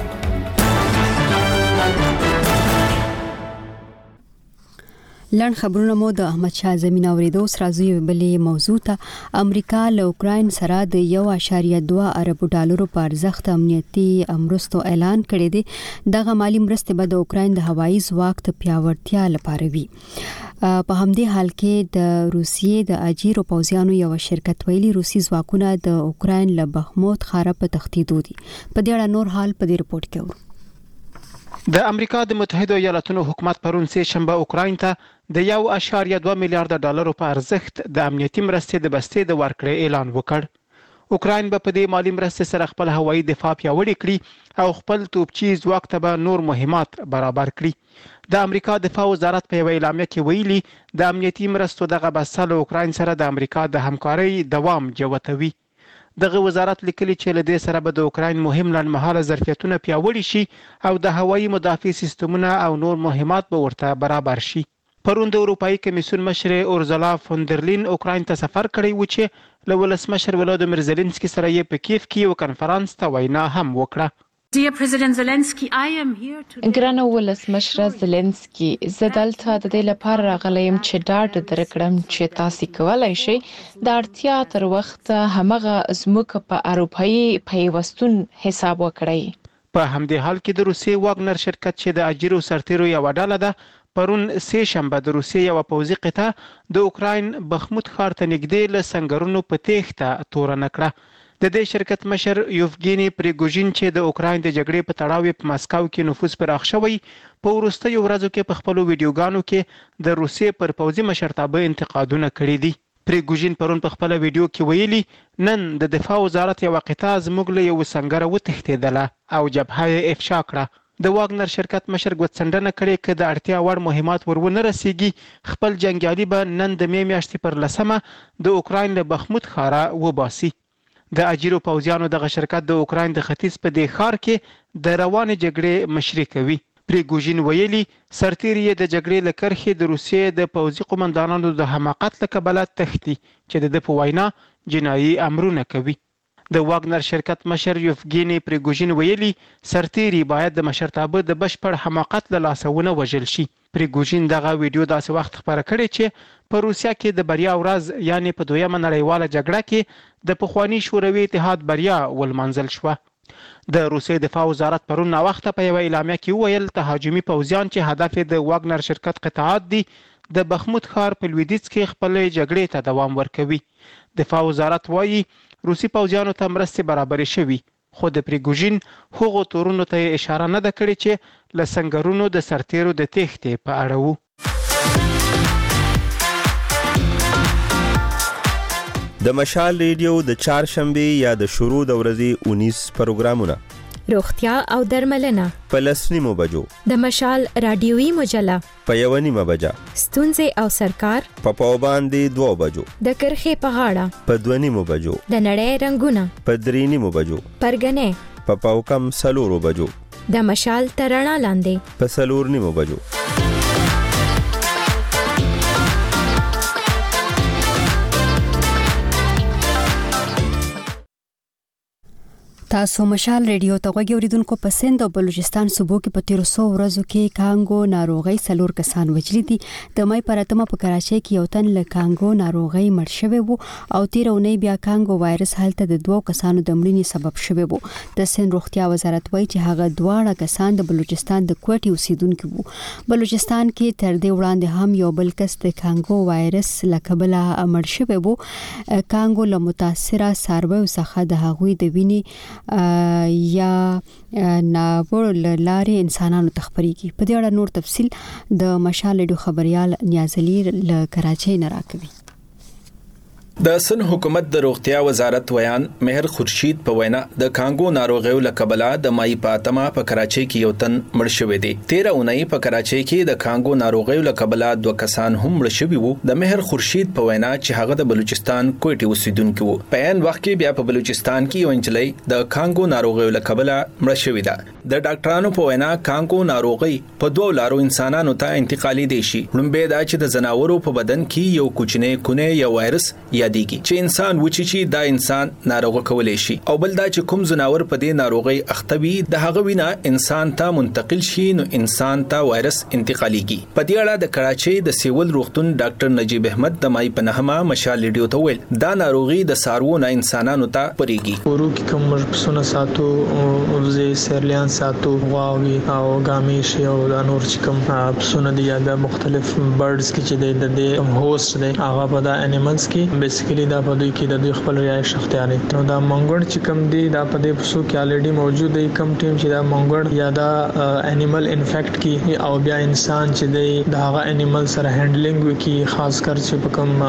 لند خبرونه مو د احمد شاه زمين اوریدو سره زوی بلې موضوع ته امریکا له اوکراین سره د 1.2 ارب ډالرو په ارزښت امنیتي مرستو اعلان کړی دی. دغه مالی مرستې به د اوکراین د هوایي ځواک ته پیاوړتیا لپاره وي. په همدې حال کې د روسیې د اجیرو پوځیانو یو شرکت ویلي روسي ځواکونه د اوکراین له بخموت ښار په تښتیدو دي. په دې اړه نور حال په دې رپورت کې ورو. د امریکا د متحده ایالاتونو حکومت پرون سه شنبه اوکراین ته د 1.2 میلیارډ ډالرو په ارزښت د امنیتي مرستې د بستې د ورکړې اعلان وکړ. اوکراین به په دې مالی مرستې سره خپل هوایي دفاع پیاوړې کړي او خپل توپچي ځواک ته به نور مهمات برابر کړي. د امریکا دفاع وزارت په یو اعلامیه کې ویلي د امنیتي مرستو دغه بسته له اوکراین سره د امریکا د همکارۍ دوام جوتوي. دغه وزارت لیکلي چې له دې سره به د اوکراین مهم لنډمهاله ظرفیتونه پیاوړي شي او د هوایي مدافع سیستمونه او نور مهمات به ورته برابر شي. پرون د اروپאי کمیسیون مشر اورزلا فوندرلین اوکراین ته سفر کړی و چې له ولسمشر ولادیمیر زيلنسکي سره یې په کیف کې یو کنفرانس ته وینا هم وکړه. Dear President Zelensky, I am here today. ګرانه ولسمشر زيلنسکي، زه دلته د دې لپاره راغلی یم چې ډاډ درکړم چې تاسو کولای شئ د اړتیا تر وخت همغه زموږ په اروپאי پیوستون حساب وکړئ. په همدې حال کې د روسیې واګنر شرکت چې د اجیرو سرتیرو یو ډله ده پرون سه شنبه د روسیې یو پوځي قطعه د اوکراین بخموت ښار ته نږدې له سنگرونو په تېښته تورنه کړه. د دې شرکت مشر یوفګینی پریګوژین چې د اوکراین د جګړې په تړاو په ماسکو کې نفوذ پراخ شوی په وروستیو ورځو کې په خپل ویډیوګانو کې د روسیې پر پوځي مشرتابه انتقادونه کړي دي. پریګوژین پرون په خپل ویډیو کې ویلي نن د دفاع وزارت یو قطعه زموږ له یو سنگره وتښتېدله او جبهه یې افشا کړه. د واګنر شرکت مشر ګوتڅنډنه کړې چې د اړتیا وړ مهمات ورونه رسیږي خپل جنگیالي به نن د می میاشتې پر 10مه د اوکراین له بخموت ښاره وباسي. د اجیرو پوځیانو دغه شرکت د اوکراین د ختیځ په دې ښار کې د روانې جګړې مشري کوي. پریګوژین ویلي سرتیري د جګړې له کرښې د روسیې د پوځي قومندانانو د حماقت له کبله تښتي چې د په وینا جنایي امرونه کوي. د واګنر شرکت مشر یوفګینی پریګوژین ویلي سرتیري باید د مشرتابه د بشپړ حماقت له لاسه ونه وژل شي. پریګوژین دغه ویډیو داسې وخت خبره کړې چې په روسیا کې د بریا ورځ یعنی په دویمه نړیواله جګړه کې د پخوانی شوروي اتحاد بریا ولمنځل شوه. د روسیې دفاع وزارت پرون وخت په یو اعلامیه کې ویل تهاجمي پوځیان چې هدف د واګنر شرکت قطعات دي د بخموت ښار په لویدیځ کې خپل جګړې ته دوام ورکوي. دفاع وزارت وایي روسي پوځیانو ته مرستې برابرې شوي خو د پریګوژین هغو تورونو ته اشاره نه ده کړې چې له سنگرونو د سرتیرو د تېښتې په اړه وو. د مشال ریډیو د چهارشنبه یا د شروع د ورځې 19 پروګرامونه روغتیا او درملنه په 10:30 بجو، د مشال رادیوي مجله په 1:30 بجه، ستونزې او سرکار په پاوباندې 2 بجو، د کرخې په غاړه په 2:30 بجو، د نړۍ رنگونه په 3:30 بجو، پرګنې په پاوکم 4 بجو، د مشال ترڼا لاندې په 4:30 بجو. تاسو مشال ریډیو ته غوږی اوریدونکو په سند او بلوچستان صوبو کې په 1300 ورځو کې کانګو ناروغي 4 کسان وجلي دي. د مې پر اتمه په کراچۍ کې یو تن له کانګو ناروغي مړ شوی وو او 13 اونۍ بیا کانګو وایرس هلته د 2 کسانو د مړینې سبب شوی وو. د سند روغتیا وزارت وایي چې هغه دواړه کسان د بلوچستان د کوټي اوسیدونکو وو. بلوچستان کې تر دې وړاندې هم یو بل کس د کانګو وایرس لکبله مړ شوی وو. کانګو له متاثره څارویو څخه د هغوی د وینې یا ناوړ لارې انسانانو ته خپرېږي. په دې اړه نور تفصیل د مشال ریډیو خبريال نیازلی له کراچۍ نه راکوي. د سن حکومت د روغتیا وزارت ویان مهر خورشید په وینا د کانګو ناروغیو لکبله د مای پاتما په کراچۍ کې یو تن مړ شوی دی. 13 اونۍ په کراچۍ کې د کانګو ناروغیو لکبله 2 کسان هم مړ شوي وو. د مهر خورشید په وینا چې هغه د بلوچستان کوټي اوسیدونکو وو. په عین وخت کې بیا په بلوچستان کې یو انجلۍ د کانګو ناروغیو لکبله مړ شوې ده. د ډاکټرانو په وینا کانګو ناروغي په 2 لارو انسانانو ته انتقالي دي شي. لومبه دا چې د زناورو په بدن کې یو کوچنی کونه یا وایرس یادېږي چې انسان وچی چې دا انسان ناروغه کولای شي او بل دا چې کوم زناور په دې ناروغي اختوي د هغه وینا انسان ته منتقل شي نو انسان ته وایرس انتقاليږي. په دې اړه د کراچۍ د سیول روغتون ډاکټر نجیب احمد د مای په نهمه مشال ریډیو ته ویل دا ناروغي د سارو نه انسانانو ته پرېږي. ورو کې کوم مرپسونه ساتو او زه سیرلیان ساتو غواوي او ګامیش او د نور چې کوم پسونه دي یا د مختلف برډز کې چې د دې هوست دی هغه په د انیملز کې بیسیکلی دا په دوی کې د دوی خپل رایش اختیاري. نو دا مونګړ چې کوم دی دا په دې پسو کې الریډي موجود دی. کم ټیم چې دا مونګړ یا دا انیمل انفیکټ کی او بیا انسان چې دی دا هغه انیمل سره هندلینګ وکي خاص کر چې په کوم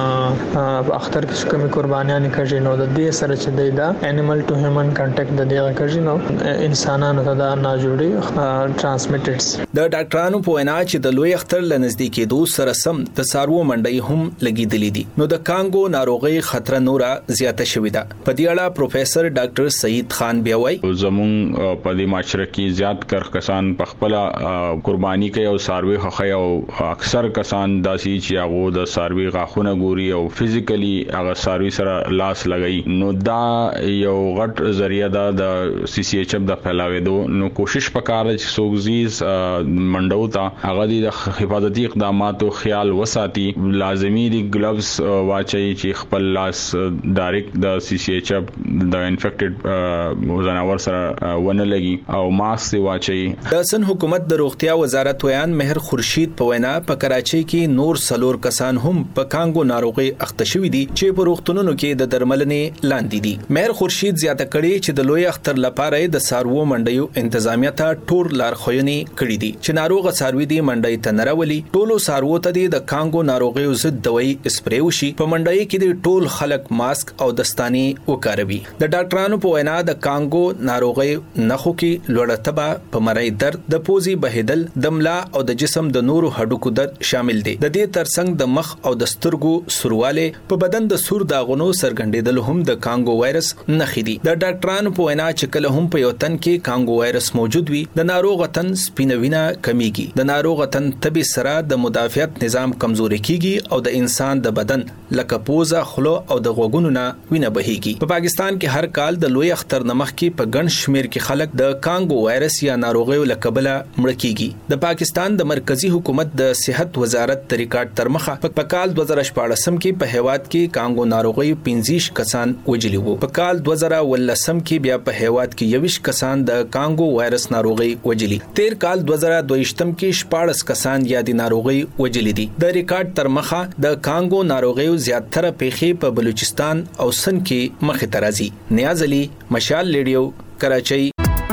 اختر کې کوم قربانیان کوي نو د دې سره چې دی دا انیمل ټو هیومن کانټیکټ د دې کوي نو انسانانو ته دا نه جوړي ټرانسمیټډز. د ډاکټرانو په وینا چې د لوی اختر لنزدیکې دوه سره سم د سارو منډي هم لګیدلې دي. نو د کانګو ناروغي خطر نورا زیاته شوې ده. په دې اړه پروفیسور ډاکټر سعید خان بیا وایي زمون په دې معاشره کې زیات کر کسان په خپل قرباني کوي او ساروي خخي او اکثر کسان داسي چې هغه د ساروي غاخونه ګوري او فزیکلی هغه ساروي سره لاس لګي نو دا یو غټ ذریعہ ده د سی سی ایچ اف د پھیلاوېدو. نو کوشش وکړه چې سوګزیز منډو ته هغه د حفاظتي اقداماتو خیال وساتي. لازمی دي ګلوز واچي چې خپل لاس ډایرکټ د سی سی ایچ اف د انفیکټډ زناور سره ونه لګي او ماسک واچي. د سن حکومت د روغتیا وزارت ویان مهر خورشید په وینا په کراچۍ کې نور 4 کسان هم په کانګو ناروغي اخته شوي دي چې په روغتونونو کې د درملنې لاندې دي. مهر خورشید زیاته کړي چې د لوی اختر لپاره د سارو منډیو انتظامیه ته ټول لارښوونې کړې دي چې ناروغه ساروي دي منډي ته نرولي. ټولو سارو ته د کانګو ناروغي ضد دوايي اسپری وشي. په منډي کې د ټول خلک ماسک او دستانی وکاروي. د ډاکټرانو په وینا د کانګو ناروغي نخو کې لوړتبه په مړی درد د پوزي بهیدل د ملا او د جسم د نورو هډوکو درد شامل دي. د دې ترڅنګ د مخ او د سترګو سورواله په بدن د سور داغونو سرګندېدل هم د کانګو وایرس نخې دي. د ډاکټرانو په وینا چې کله هم په یو تن کې کانګو وایرس موجود وي د ناروغ تن سپینوینه کمیږي. د ناروغ تن تبي سره د مدافعت نظام کمزوري کیږي او د انسان د بدن لکه پوزه خلو او د غوګونو نه وینه بهيږي. په پاکستان کې هر کال د لوی اختر نمخ کې په ګڼ شمیر کې خلک د کانګو وایرس یا ناروغیو لکبله مړ کیږي. د پاکستان د مرکزی حکومت د صحت وزارت د ریکارډ تر مخه په کال 2014 کې په هیواد کې کانګو ناروغي 15 کسان وجلی وو. په کال 2013 کې بیا په هیواد کې 21 کسان د کانګو وایرس ناروغي وجلی. تیر کال 2022 کې 14 کسان یا د ناروغي وجلی دي. د ریکارډ تر مخه د کانګو ناروغیو زیاتره پیښې په بلوچستان او سن کې مخه ترازی. نیازلی مشال ریډیو کراچۍ.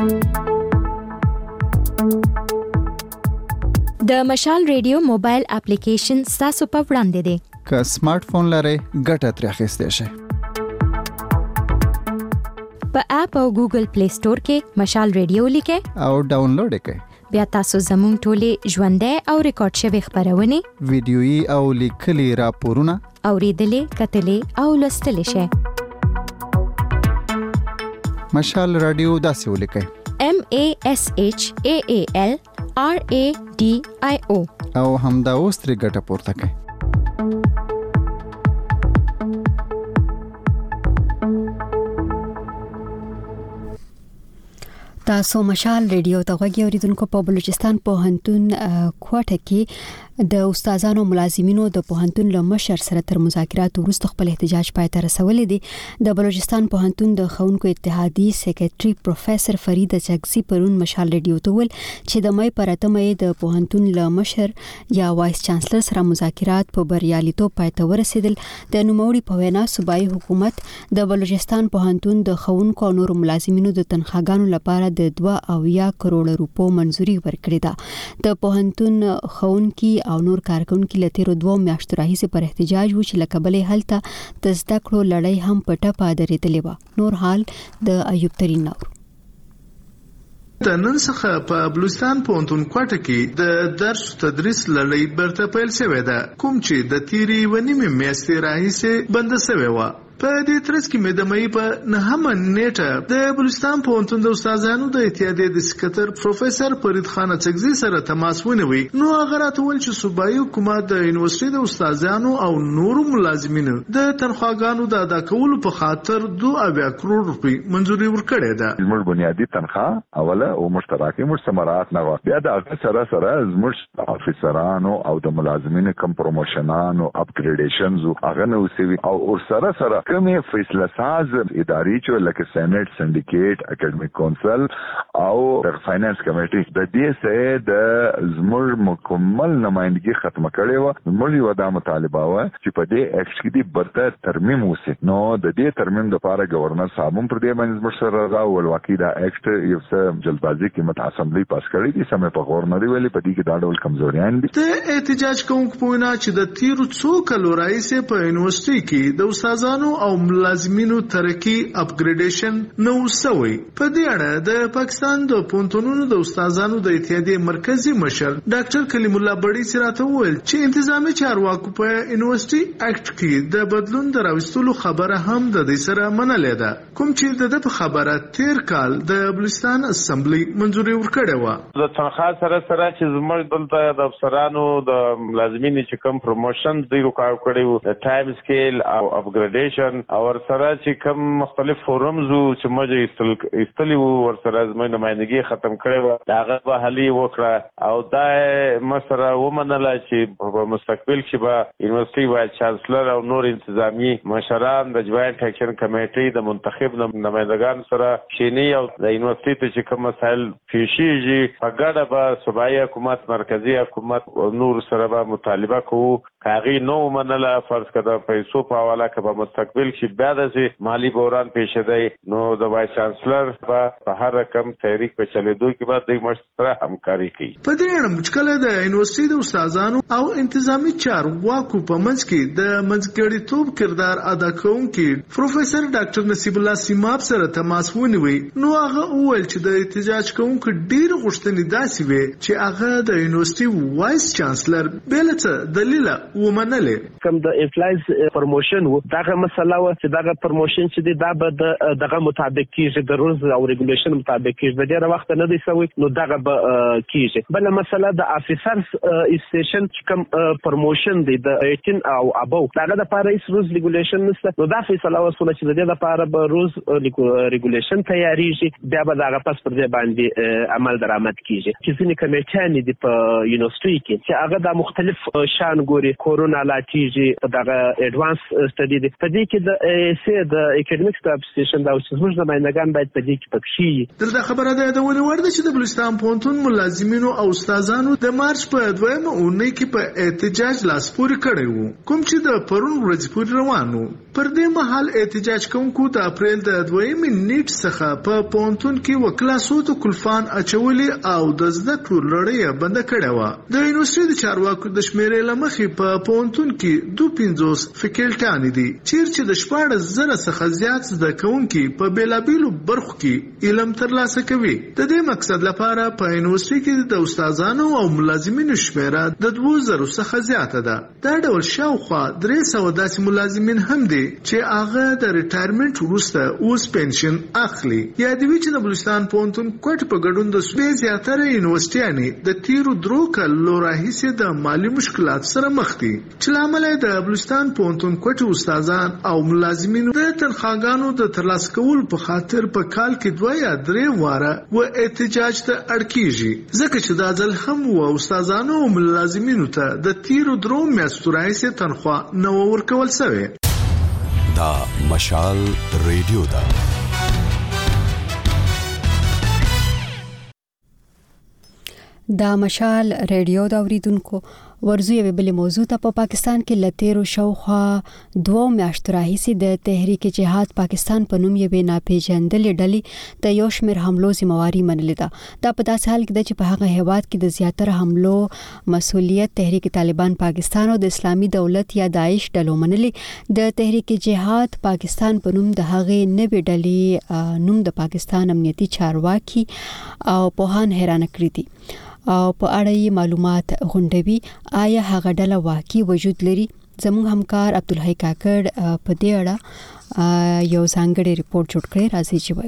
د مشال ریډیو موبایل اپلیکیشن تاسو په وړاندې دی. که سمارټ فون لرئ ګټه ترې اخیستئ شئ. په اپ او ګوګل پلی سٹور کې مشال ریډیو لیکه او ډاونلوډ کړئ. بیا تاسو زموږ ټولې ژوندۍ او ریکارډ شوی خبرونه ویډیويي او لیکلي راپورونه اوریدلې کتلې او لوستلې شئ. مشال رادیو داسې ولیکئ MASHAAL RADIO او همدا اوس ترې ګټه پورته کړئ. تاسو مشال ریډیو ته غوږی اوریدونکو. په بلوچستان پوهنتون کوټه کې د استادانو ملازمینو د پوهنتون له مشر سره تر مذاکرات وروسته خپل احتجاج پای ته رسولې دي. د بلوچستان پوهنتون د ښوونکو اتحادیې سیکریټري پروفیسور فرید چغزي پرون مشال ریډیو ته ویل چې د مې پر 8 د پوهنتون له مشر یا وایس چانسلر سره مذاکرات په بریالیتوب پای ته ورسېدل. د نوموړي په وینا صوبایي حکومت د بلوچستان پوهنتون د ښوونکو او نور ملازمینو د تنخواګانو لپاره د 2 کروڑ روپو منزوري ورکړې ده. د پوهنتون ښوونکي او نور کارکونکو له تیرو 2 میاشتو راهیسې پر احتجاج و چې لکبلې هلته د زده کړو لړۍ هم په ټپه درېدلې و. نور حال د ایوب ترين نور. د نن څخه په بلوچستان پوهنتون کوټه کې د درس تدریس لړۍ برته پیل شوې ده، کوم چې د تیری ونیمه میاشتې راهیسې بند شوې و. په دې ترڅ کې مې د مې په 9 نیټه د بلوچستان پوهنتون د استادانو د اتحادیې د سکرټر پروفیسور فرید خان چغزي سره تماس ونیوي. نو هغه راته ویل چې صوبایي حکومت د یونیورسيټي د استادانو او نورو ملازمینو د تنخواګانو د ادا کولو په خاطر 2 کروڑ روپۍ منزوري ورکړې ده. زموږ بنیادی تنخواه اوله او مشترکه موږ سمارات نه و. بیا د هغه سره زموږ افیسرانو او د ملازمینو کم پروموشنانو اپګریډیشنز هغه نو سوي او سره کومه فیصله ساز اداري چې لکه سېنات سندیکیټ اکیډمیک کونسل او د فاینانس کمیټي د دې سره د زموږ مکمل نمائندګي ختم کړي و. موږ یو د مطالبه و چې په دې اکټ کې د برته ترمیم وسی. نو د دې ترمیم لپاره گورنر صاحب پر دې باندې زموږ سره راغو ولواکي دا اکټ یو څه جلدبازي کې مت اسمبلی پاس کړی دي. سمې په گورنر ویلي په دې کې دا ډول کمزوریان دي. د احتجاج کوونکو په وینا چې د تیرو څو کلو راځي په یونیورسيټي کې د استادانو او ملازمینو ترقی اپګریډیشن نو سوی. په دې اړه د پاکستان د پوهنتونونو د استادانو د اتحادیې مرکزی مشر ډاکټر کلیم الله بړی سراته وویل چې انتظامی چارواکو په یونیورسيټي اکټ کې د بدلون دراوستلو خبره هم د دې سره منلې ده، کوم چې د په خبره تیر کال د بلوچستان اسمبلی منزوري ورکړې و. د تنخواه سره چې زموږ دلته د افسرانو د ملازمینو چې کوم پروموشن دی وکړ کړو د ټایم سکیل او اپګریډیشن او ورسره چې کوم مختلف فورمز چې موږ استلی ورسره زموږ نمائندګي ختم کړي و. هغه به حلی وکړه او دا مسره ومنله چې په مستقبل کې به یونیورسيټي وایس چانسلر او نور انتظامی مشران د جوائنټ اکشن کمیټې د منتخب نمائندگان سره شینی او د یونیورسيټي ته چې کوم مسایل پیشیږي په ګډه به صوبایي حکومت مرکزی حکومت او نور سره به مطالبه کوو. هغه نو منله فرض کړه پیسو په حواله کې به مستقبل کې بیا د مالی بحران پیښ دی. نو د وایس چانسلر په هر رقم تحریک په چلیدو کې به د مشترک همکاري کوي. په دې اړه مشکله د یونیورسيټي د استادانو او انتظامی چارواکو په منځ کې د منځګړیتوب کردار ادا کوونکي پروفیسور ډاکټر نصیب الله سیماب سره تماس ونیوي. نو هغه وویل چې د احتجاج کوونکو ډیر غوښتنې داسې وي چې هغه د یونیورسيټي وایس چانسلر بلته دلیل ومنلې. کوم د امپلایز پروموشن و دغه مسله و چې دغه پروموشن چې دا به دغه مطابق کیږي، د رولز او ریګولیشن مطابق کیږي. د ډیره وخت نه دی سوی نو دغه به کیږي. بل مسله د افیسرز اسټیشن کوم پروموشن دی د 18 او ابو دغه د لپاره هیڅ رولز ریګولیشن نشته. نو دا فیصله وسوله چې د دې لپاره به رولز ریګولیشن تیاریږي، بیا به دغه پس پر دې باندې عمل درآمد کیږي. چې ځینې کمیټې دي په یونیورسيټي کې چې هغه د مختلف شان ګوري کورونا لاټیږي دغه ایڈوانس سټډي دي. په دې کې د سي د اکیډمیک سټاف سټیشن دا چې زموږ نمائندگان باید په دې کې پکشي. دلته خبره ده د ورده چې د بلوچستان پوهنتون ملازمینو او استادانو د مارچ په 2مه اونۍ کې په احتجاج لاس پورې کړی وو، کوم چې د پرون ورځ پورې روانو. پر دې مهال احتجاج کوونکو د اپریل د 2مې نیټ څخه په پوهنتون کې وکلاسو ته کلفان اچولې او د زده کړو لړۍ بند کړې و. د یونیورسيټي د چارواکو د شمیرې لمخې په په پونتون کې 250 فیکلټان دي چې د 14,000 څخه زیات زده کوونکي په بیلابیلو برخو کې علم ترلاسه کوي. د دې مقصد لپاره په یونیورسيټي کې د استادانو او ملازمینو شمیره د 2000 څخه زیاته ده. دا ډول شاوخوا 300 داسې ملازمین هم دي چې هغه د ریټایرمنټ وروسته اوس پنشن اخلي. یا د ویچ د بلوچستان پونتون کوټ په ګډون د صوبې زیاتره یونیورسيټیانې د تیرو درو کلو راهیسې د مالی مشکلات سره مخ دي چې لامل د بلوچستان پونتون کوټ استادان او ملازمینو د تنخواګانو د ترلاسه کولو په خاطر په کال کې 2 یا 3 واره و احتجاج ته اړکیږي ځکه چې دا ځل هم و استادانو او ملازمینو ته د تیرو درو میاشتو راهیسې تنخوا نه ورکول شوی. دا مشال ریډیو دا دا مشال ریډیو دا اوریدونکو ورزو یو بل موضوع ته په پاکستان کې لتیرو شوخه 2 میاشتو راهیسې د تحریک جهاد پاکستان په نوم یو ناپېژندلې ډلې د یو شمېر حملو ذمہواری منلې ده. دا په داسې حال کې ده چې په هغه هیواد کې د زیاتره حملو مسؤلیت تحریک طالبان پاکستان او د اسلامي دولت یا داعش ډلو منلې. د تحریک جهاد پاکستان په نوم د هغې نوې ډلې نوم د پاکستان امنیتي چارواکي او پوهان حیران کړی دي او په اړه یې معلومات غونډوي. آیا هغه ډله واقعي وجود لري؟ زموږ همکار عبدالحی کاکړ په دې اړه یو ځانګړی ریپورت جوړ کړی، راځي چې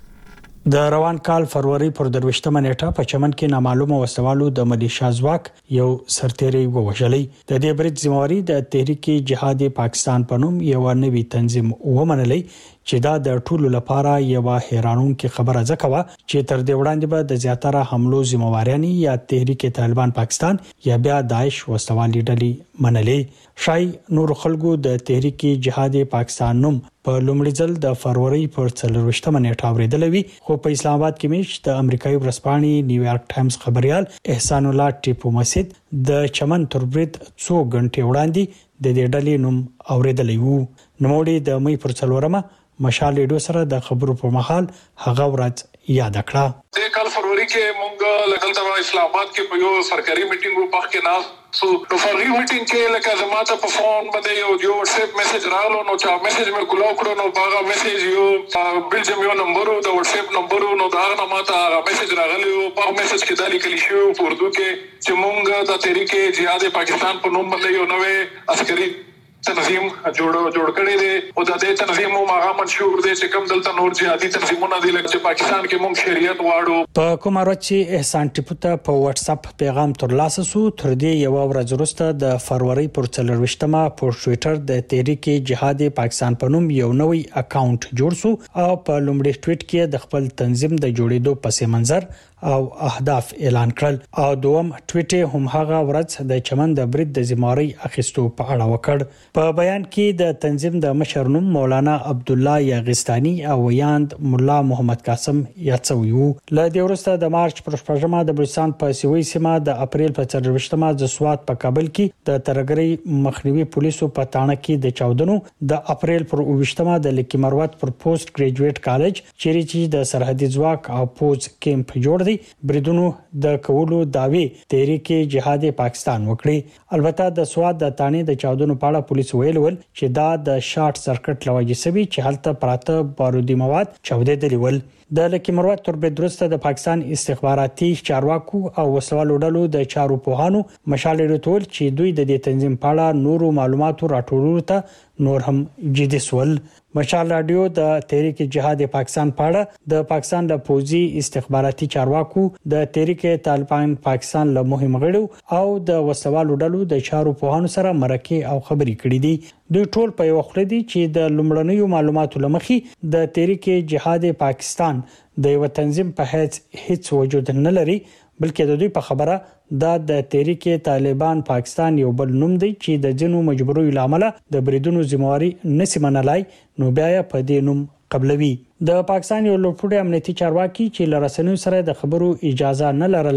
وایو. د روان کال فروری پر 23 نیټه په چمن کې نامعلومه وسوالو د ملیشیا ځواک یو سرتیری ووژلی. د دې برید ذمہواری د تحریک جهاد پاکستان په نوم یو نوی تنظیم ومنلی چې دا د ټولو لپاره یو حیرانونکې خبره ځکه وا چې تر دې وړاندې به د زیاتره حملو ذمہواریانی یا تحریک طالبان پاکستان یا بیا داعش وسوالي ډلې منلې. شای نور خلکو د تحریک جهاد پاکستان نوم په لومړي ځل د فروری پر 24 نیټه اوریدلوي، خو په اسلام آباد کې میش د امریکایي ورځپاڼې نیویارک ټایمز خبريال احسان الله ټیپو مسجد د چمن تربرید 2 غنټې وړاندې د دې ډلې نوم اوریدلی وو. نوموړي د مې پر 4 مشال ریډیو سره د خبرو په مهال هغه ورځ یاد کړه. د کال فروری کې مونږ لکه اسلام آباد کې په یو سرکاري میټینګ په کې ناس سو نو فرغي میټینګ کې لکه زماته په فون باندې یو واتس اپ میسج راغلو نو چا میسج مې کولاو کړو نو باغه میسج یو بلجیم یو نمبر او د واتس اپ نمبر نو دا هغه ماته میسج راغلی او په میسج کې دالي کلی شو په اردو کې چې مونږ د تحریک جهاد پاکستان په نوم باندې یو نوې عسکري تنظیم جوړ کړی دی او د دې تنظیم هغه منشور دی چې کوم دلته نور جهادي تنظیمونه دي لکه پاکستان کې مونږ شریعت واړو. په کومه ورځ چې احسان ټیپو ته په واتس اپ پیغام ترلاسه سو تر دې یو ورځ وروسته د فروری پر 24 په ټوئیټر د تحریک جهاد پاکستان په نوم یو نوی اکاونټ جوړ سو او په لومړي ټویټ کې د خپل تنظیم د جوړېدو پس منظر او اهداف اعلان کړل او دوم ټویټ هم هغه ورځ د چمن د برید د ذمہواری اخیستو په اړه وکړ. په بیان کې د تنظیم د مشر نوم مولانا عبد الله یاغستانی او ویاند مولا محمد قاسم یاتسویو. له دې وروسته د مارچ پر 14 د بلوچستان په سیوی سیمه د اپریل په 24 د سوات په کابل کې د ترګری مخنیوي پولیسو په تانه کې د چاودنو د اپریل پر 28 د لکی مروت پر پوسټ ګریجویټ کالج چیرې چې د سرحدي ځواک او پوز کیمپ جوړ بریدونو د کولو داوی تحریک جهاد پاکستان وکړي. البته د سواد د تانی د چاودنو په اړه پولیس ویل چې دا د شارټ سرکټ لوجې سوي چې هلته پراته بارودي مواد چاودېدلي ول. د لکی مروت تر بدرسته د پاکستان استخباراتي چارواکو او وسوالو ډلو د چارو پوهانو مشال ریټول چې دوی د دې تنظیم په اړه نورو معلوماتو راټولولو ته نور هم جدي سول. مشال رادیو د تحریک جهاد پاکستان په اړه د پاکستان د پوزي استخباراتي چارواکو د تحریک طالبان پاکستان له مهم غړو او د وسوالو ډلو د چارو پوهانو سره مرکه او خبري کړې دي. دوی ټول په یو خله دي چې د لومړنیو معلوماتو لمخې د تحریک جهاد پاکستان د یو تنظیم په هیڅ وجود نه لري، بلکې د دوی په خبره دا د تحریک طالبان پاکستان یو بل نوم دی چې د جنو مجبوري لامل د بریدونو ذمہواری نسی منلای نو بیا په دې نوم قبلوي. د پاکستان یو لوړپوړی امنیتي چارواکي چې لرسنیو سره د خبرو اجازه نه لرله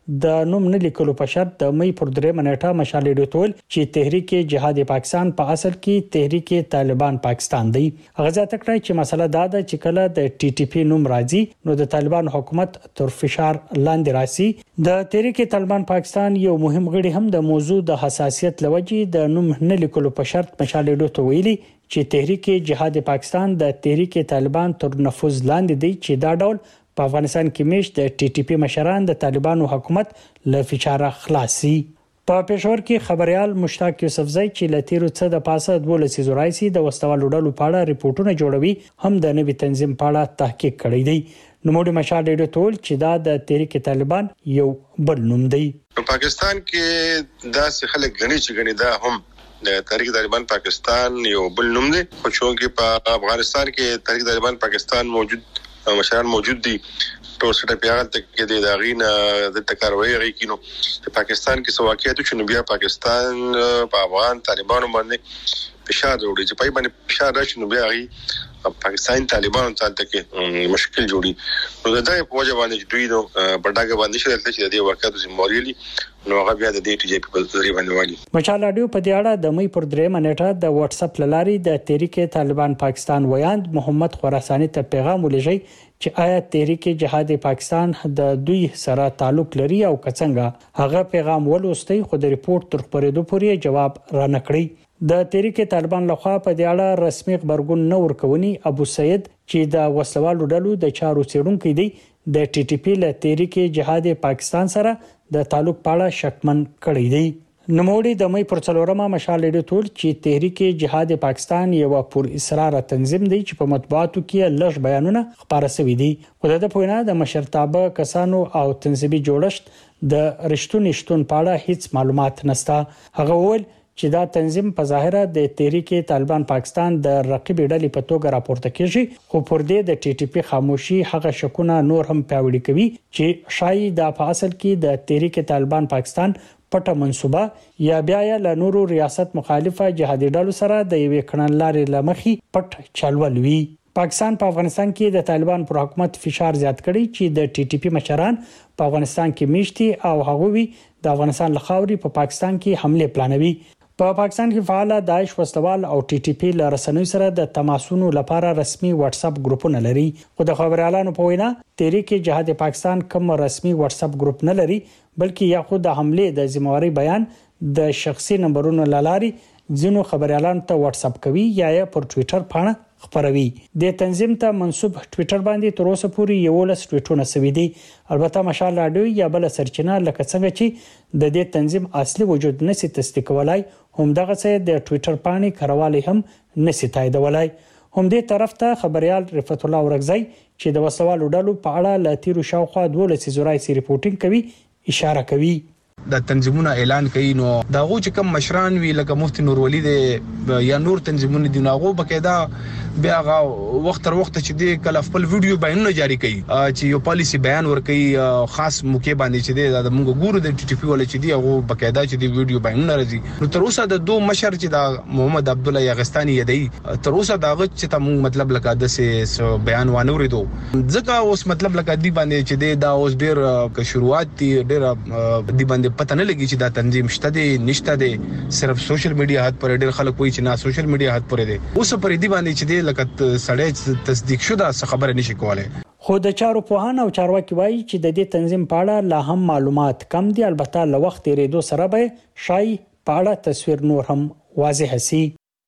د نوم نه لیکلو په شرط د مې پر 3 نیټه مشال ریډیو ټول چې تحریک جهاد پاکستان په اصل کې تحریک طالبان پاکستان دی. غزا تکړه چې مسله دا ده چې کله د ټي ټي پی نوم راځي نو د طالبان حکومت تر فشار لاندې راسي. د تحریک طالبان پاکستان یو مهم غړي هم د موضوع د حساسیت لوجې د نوم نه لیکلو په شرط مشال ریډیو ته ویلي چې تحریک جهاد پاکستان د تحریک طالبان تر نفوذ لاندې دی چې دا ډول په افغانستان کې میش د ټي ټي پی مشران د طالبانو حکومت له فشار خلاصي. په پېښور کې خبريال مشتاق یوسفزئی چې لتیرو څه د پاسه 12 زورایسي د وسوالو ډلو په اړه ریپورتونه جوړوي هم د نوي تنظیم په اړه تحقیق کړی دی. نوموړي مشال ریډیو ټول چې دا د تحریک طالبان یو بل نوم دی. په پاکستان کې دا څه خلک غني چې غني دا هم د تحریک طالبان پاکستان یو بل نوم دی. خو چې په افغانستان کې تحریک طالبان پاکستان موجود مشران موجود دي ټول څه په هغه کې د داغینه د تکاروي غي کینو چې پاکستان کې سواکیاتو چې نو بیا پاکستان په افغان طالبانو باندې فشار وروړي چې پای باندې فشار راشي نو بیا غي پاکستان طالبانو ته کې مشکل جوړي. نو دا په وجه باندې چې دوی نو پټاګه باندې شول چې د واقعیت زموریلی نو هغه بیا د دې ټي جی پی په ذریعہ باندې والی. مشال اډیو په دې اړه د مې پر 3 نیټه د واتس اپ لاري د تحریک طالبان پاکستان ویاند محمد خراساني ته پیغام ولېږي چې آیا تحریک جهاد پاکستان د دوی سره تعلق لري او کڅنګه. هغه پیغام ولوستي خو د ریپورت تر خبرېدو پورې جواب را نکړي. د تحریک طالبان لخوا په دې اړه رسمي خبرګون نه ورکونی. ابو سعید چې د وسوالو ډلو د چارو څېړونکو دی د ټي ټي پی له تحریک جهاد پاکستان سره د تعلق په اړه شکمن کړی دی. نوموړي د مې پر 4 مشال ریډیو ټول چې تحریک جهاد پاکستان یو پر اصرار تنظیم دی چې په مطبوعاتو کې لږ بیانونه خبره شوي دي. خو د پوینه د مشرتابه کسانو او تنظیمي جوړښت د رښتونی شتون په اړه هیڅ معلومات نشته. هغه وویل چې دا تنظیم په ظاهره د تحریک طالبان پاکستان د رقیب ډلې په توګه راپورته کیږي خو پر دې د ټي ټي پی خاموشي هغه شکونه نور هم پیاوړي کوي چې شایي د په اصل کې د تحریک طالبان پاکستان پټه منسوبه یا بیا له نورو ریاست مخالفه جهادي ډلو سره د یوې کړنلارې لمخي پټ چلول وی. پاکستان په افغانستان کې د طالبان پر حکومت فشار زیات کړي چې د ټي ټي پی مشران په افغانستان کې میشتي او هغوی د افغانستان لخوا په پاکستان کې حمله پلانوي. په پاکستان کې فعال داعش وسوال او ټي ټي پی لرسنوي سره د تماسونو لپاره رسمي واتس اپ ګروپونه لري. خو د خبريالانو په وینا تحریک جهاد پاکستان کوم رسمي واتس اپ ګروپ نه لري بلکې یا خود د حمله د ذمہواری بیان د شخصي نمبرونو لاري ځینو خبريالانو ته واتس اپ کوي یا پر ټوئیټر پاڼه خبروي. د تنظیم ته منسوب ټوئیټر باندې تر اوسه پورې 11 ټویټونه سوي دي. البته مشال اډیو یا بل سرچینه لکه څنګه چې د دې تنظیم اصلي وجود نشي تصدیقولای هم دغه څه د ټوئیټر پاڼې کاروالی هم نشي تاییدولای. هم دې طرف ته خبريال رفعت الله اورغزی چې د وسوالو ډلو په اړه لاتیرو شاوخوا 12 زورایسي ریپورتینګ کوي اشاره کوي. د تنظیمونو اعلان کوي نو دا غو چې کوم مشران وی لکه مفتی نور ولی دی یا نور تنظیمونه دی ناغو بقاعده بیا غا وخت تر وخت چې دی کله خپل ویډیو بیانونه جاری کوي چې یو پالیسی بیان ور کوي خاص موقع باندې چې دی د موږ ګورو د ټي ټي پی ول چې دی هغه بقاعده چې دی ویډیو بیانونه راځي. نو تر اوسه د دوه مشر چې دا محمد عبد الله یغستانی دی تر اوسه دا غ چې ته مطلب لکه د سه بیان وانه ورېدو ځکه اوس مطلب لکه دی باندې چې دی دا اوس ډیر ک شروعات دی ډیر دی باندې پته نه لګي چې دا تنظیم شته دي نشته دي صرف سوشل میډیا حد پر ډېر خلک وایي چې نه سوشل میډیا حد پر دي اوس پر دې باندې چې دي لکه سړی تصدیق شوه خبره نشي کولای. خو د چارو پوهان او چارواکي وایي چې د دې تنظیم په اړه لا هم معلومات کم دي. البته له وخت تیریدو سره به شای په اړه تصویر نور هم واضح شي.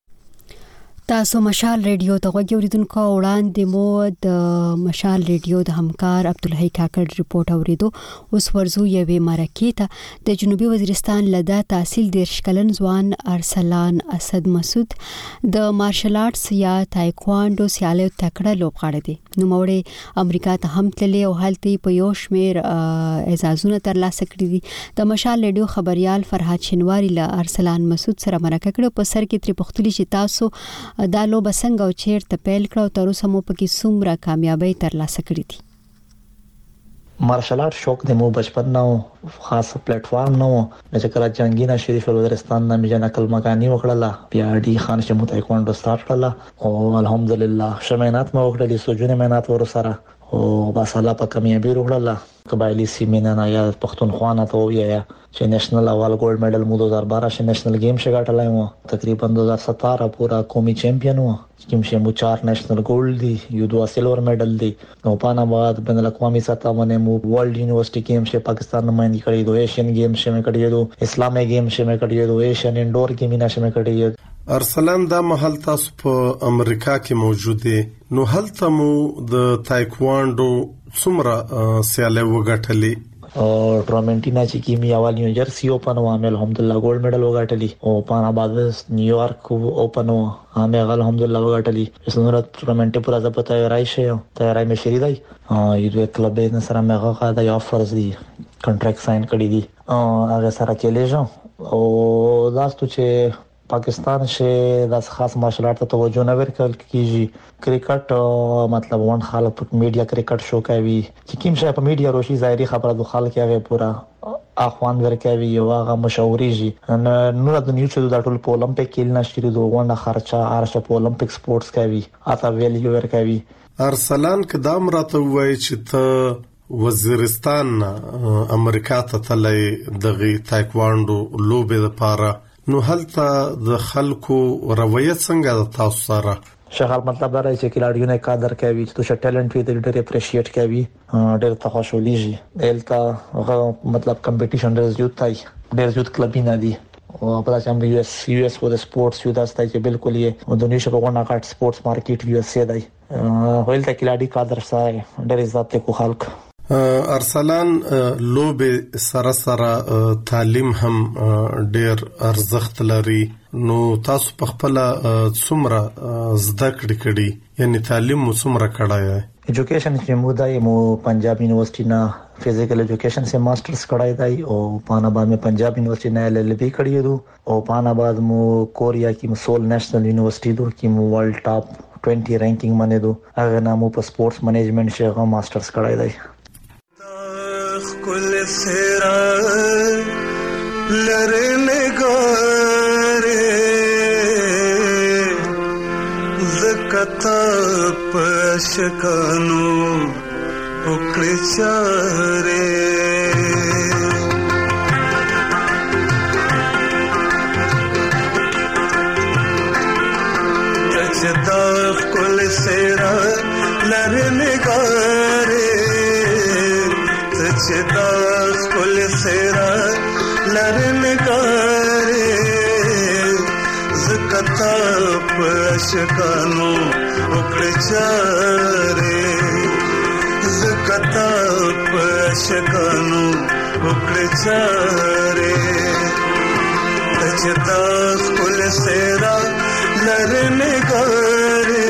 تاسو مشال ریډیو ته غوړیدونکو وړاندې مو د مشال ریډیو د همکار عبدالحی کاکړ ریپورت اوریدو. اوس ورزو یوې مرکې ته د جنوبي وزیرستان لدا تحصیل د شکلن ځوان ارسلان اسد مسعود د مارشل آرټس یا تایکواندو سیالیو تکړه لوبغاړی دی. نو موړي امریکا ته هم تللی او هلته په یو شمیر اعزازونه ترلاسه کړي دي. د مشال ریډیو خبريال فرهاد شنواری له ارسلان مسعود سره مرکه کړه. په سر کې تر پختلی چې تاسو دا لوبه څنګه او چیرته پیل کړو تر اوسه مو پکې څومره کامیابی ترلاسه کړې دي؟ مارشل آرټ شوق د مو بچپن نه خاص پلیټ فارم نه چې کله جنگینا شریف وزیرستان نه میجن عقل مکانی وکړه بیا ډي خان چې مو تایکواندو سٹارټ کړه او الحمدلله شمینات مو وکړلې سوجونه مینات ور سره او باساله په کامیابی وروړله قبایلی سیمه نه یا پښتونخوا نه ته ویا چې نېشنل اول ګولډ میډل مو 2012 کې نېشنل گیم شي ګټلای مو تقریبا 2017 پورا قومي چیمپیون و کوم چې مو 4 نېشنل ګولډ دي یو 2 سیلور میډل دي نو پانا بعد بین الاقوامی سطح باندې مو ورلد یونیورسيټي گیم شي پاکستان نمائندګي کړې دو ایشین گیم شي مې کړې دو اسلامي گیم شي مې کړې دو ایشین انډور گیم نه شي مې کړې دو. ارسلان دا محل تاسو په امریکا کې موجود دي نو هلته مو د تایکوانډو څومره سیاله وګټلې او ټورنمنټینا چې کیمی اول نیوجرسی اوپن و عامل الحمدلله ګولډ میډل وګټلی او پانا بعد نیویارک اوپن و عامل الحمدلله وګټلی اسنور ټورنمنټ پر ځا پته راځي تیارای مې شری دی یو کلب نه سره مې غوښه دا یو فرض دی کنټراکټ ساين کړی دی هغه سره کېلې او داستو چې پاکستان شه د خاص مارشل آرټ ته توجه نه ورکول کیږي کرکټ مطلب ون خلک میډیا کرکټ شو کوي چې کوم شي په میډیا روشي ظاهري خبره د خلک هغه پورا اخوان ورکوي او هغه مشوريږي نو د نیو چې د ټول په اولمپیک کې نشری دوه خرچه ارشه په اولمپیک سپورتس کوي اته ویلیو ورکوي. ارسلان کدام راته وای چې ته وزیرستان امریکا ته تلې دغه تایکوانډو لوبه لپاره نو هلته د خلکو رویت څنګه د تاسو سره شغال مطلب دا چې کلاډیو نه قدر کوي چې تو ټیلنټ وي د ډېر اپریشیټ کوي ډېر ته خوشحاليږي دلته مطلب کمپټیشن ډېر زیات تای ډېر زیات کلبونه دي او په تاسو هم یو اس فور د سپورتس یو داسته چې بالکل یې د نشه په غونډه کاټ سپورتس مارکیټ یو اس ای دی هولته کلاډي قدر سره ډېر عزت کو خلک. ارسلان لوبه سره تعلیم هم ډیر ارزښت لري نو تاسو په خپل څومره زده کړی یعنی تعلیم مو څومره کړای ایجوکیشن چې مو دای مو پنجاب یونیورسيټي نه فزیکل ایجوکیشن سے ماسترز کړای دی او پانا بعد میں پنجاب یونیورسيټي نه ایل ایل بی کړی دو او پانا بعد مو کوریا کی سول نیشنل یونیورسيټي دو کی مو ورلد ټاپ 20 رینکینګ باندې دو هغه نامو په سپورتس مینجمنت شغه ماسترز کړای دی. کل سرا لرنے گارے زکتا پشکانو اکڑ چارے جدا کل سرا لرنے گارے چدا کل سرا لرن گارے زکتا پشکانو اکڑ چارے زکتا پشکانو اکڑ چارے چدا کل سرا لرن گارے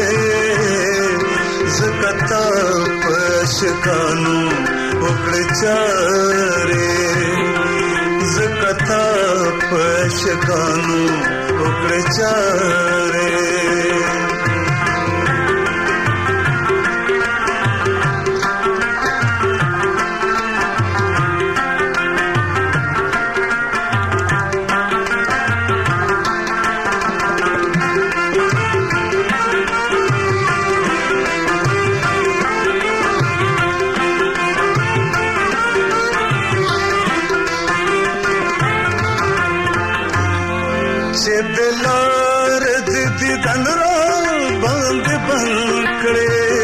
زکتا پشکانو اکڑ چارے زکتا پشکانو اکڑ چارے دلار دی دنرا بند بنکڑے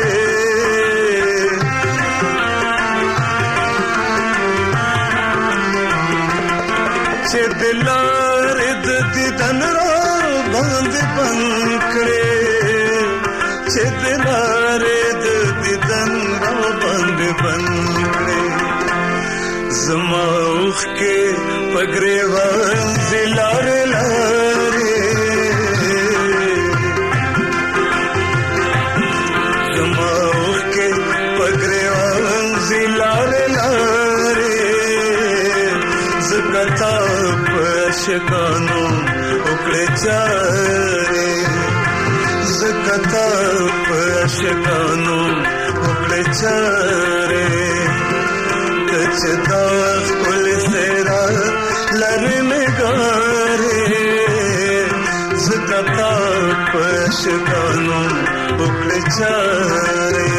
چه دلار دی دنرا بند بنکڑے چه دلار دی دنرا بند بنکڑے زماوخ کے پگریوان زلار لارے زماوخ کے پگریوان زلار لارے زکتا پشکانو اکڑ چارے زکتا پشکانو اکڑ چارے کچدا کل سرا لرن گارے زکتا پشکانو اکڑ چارے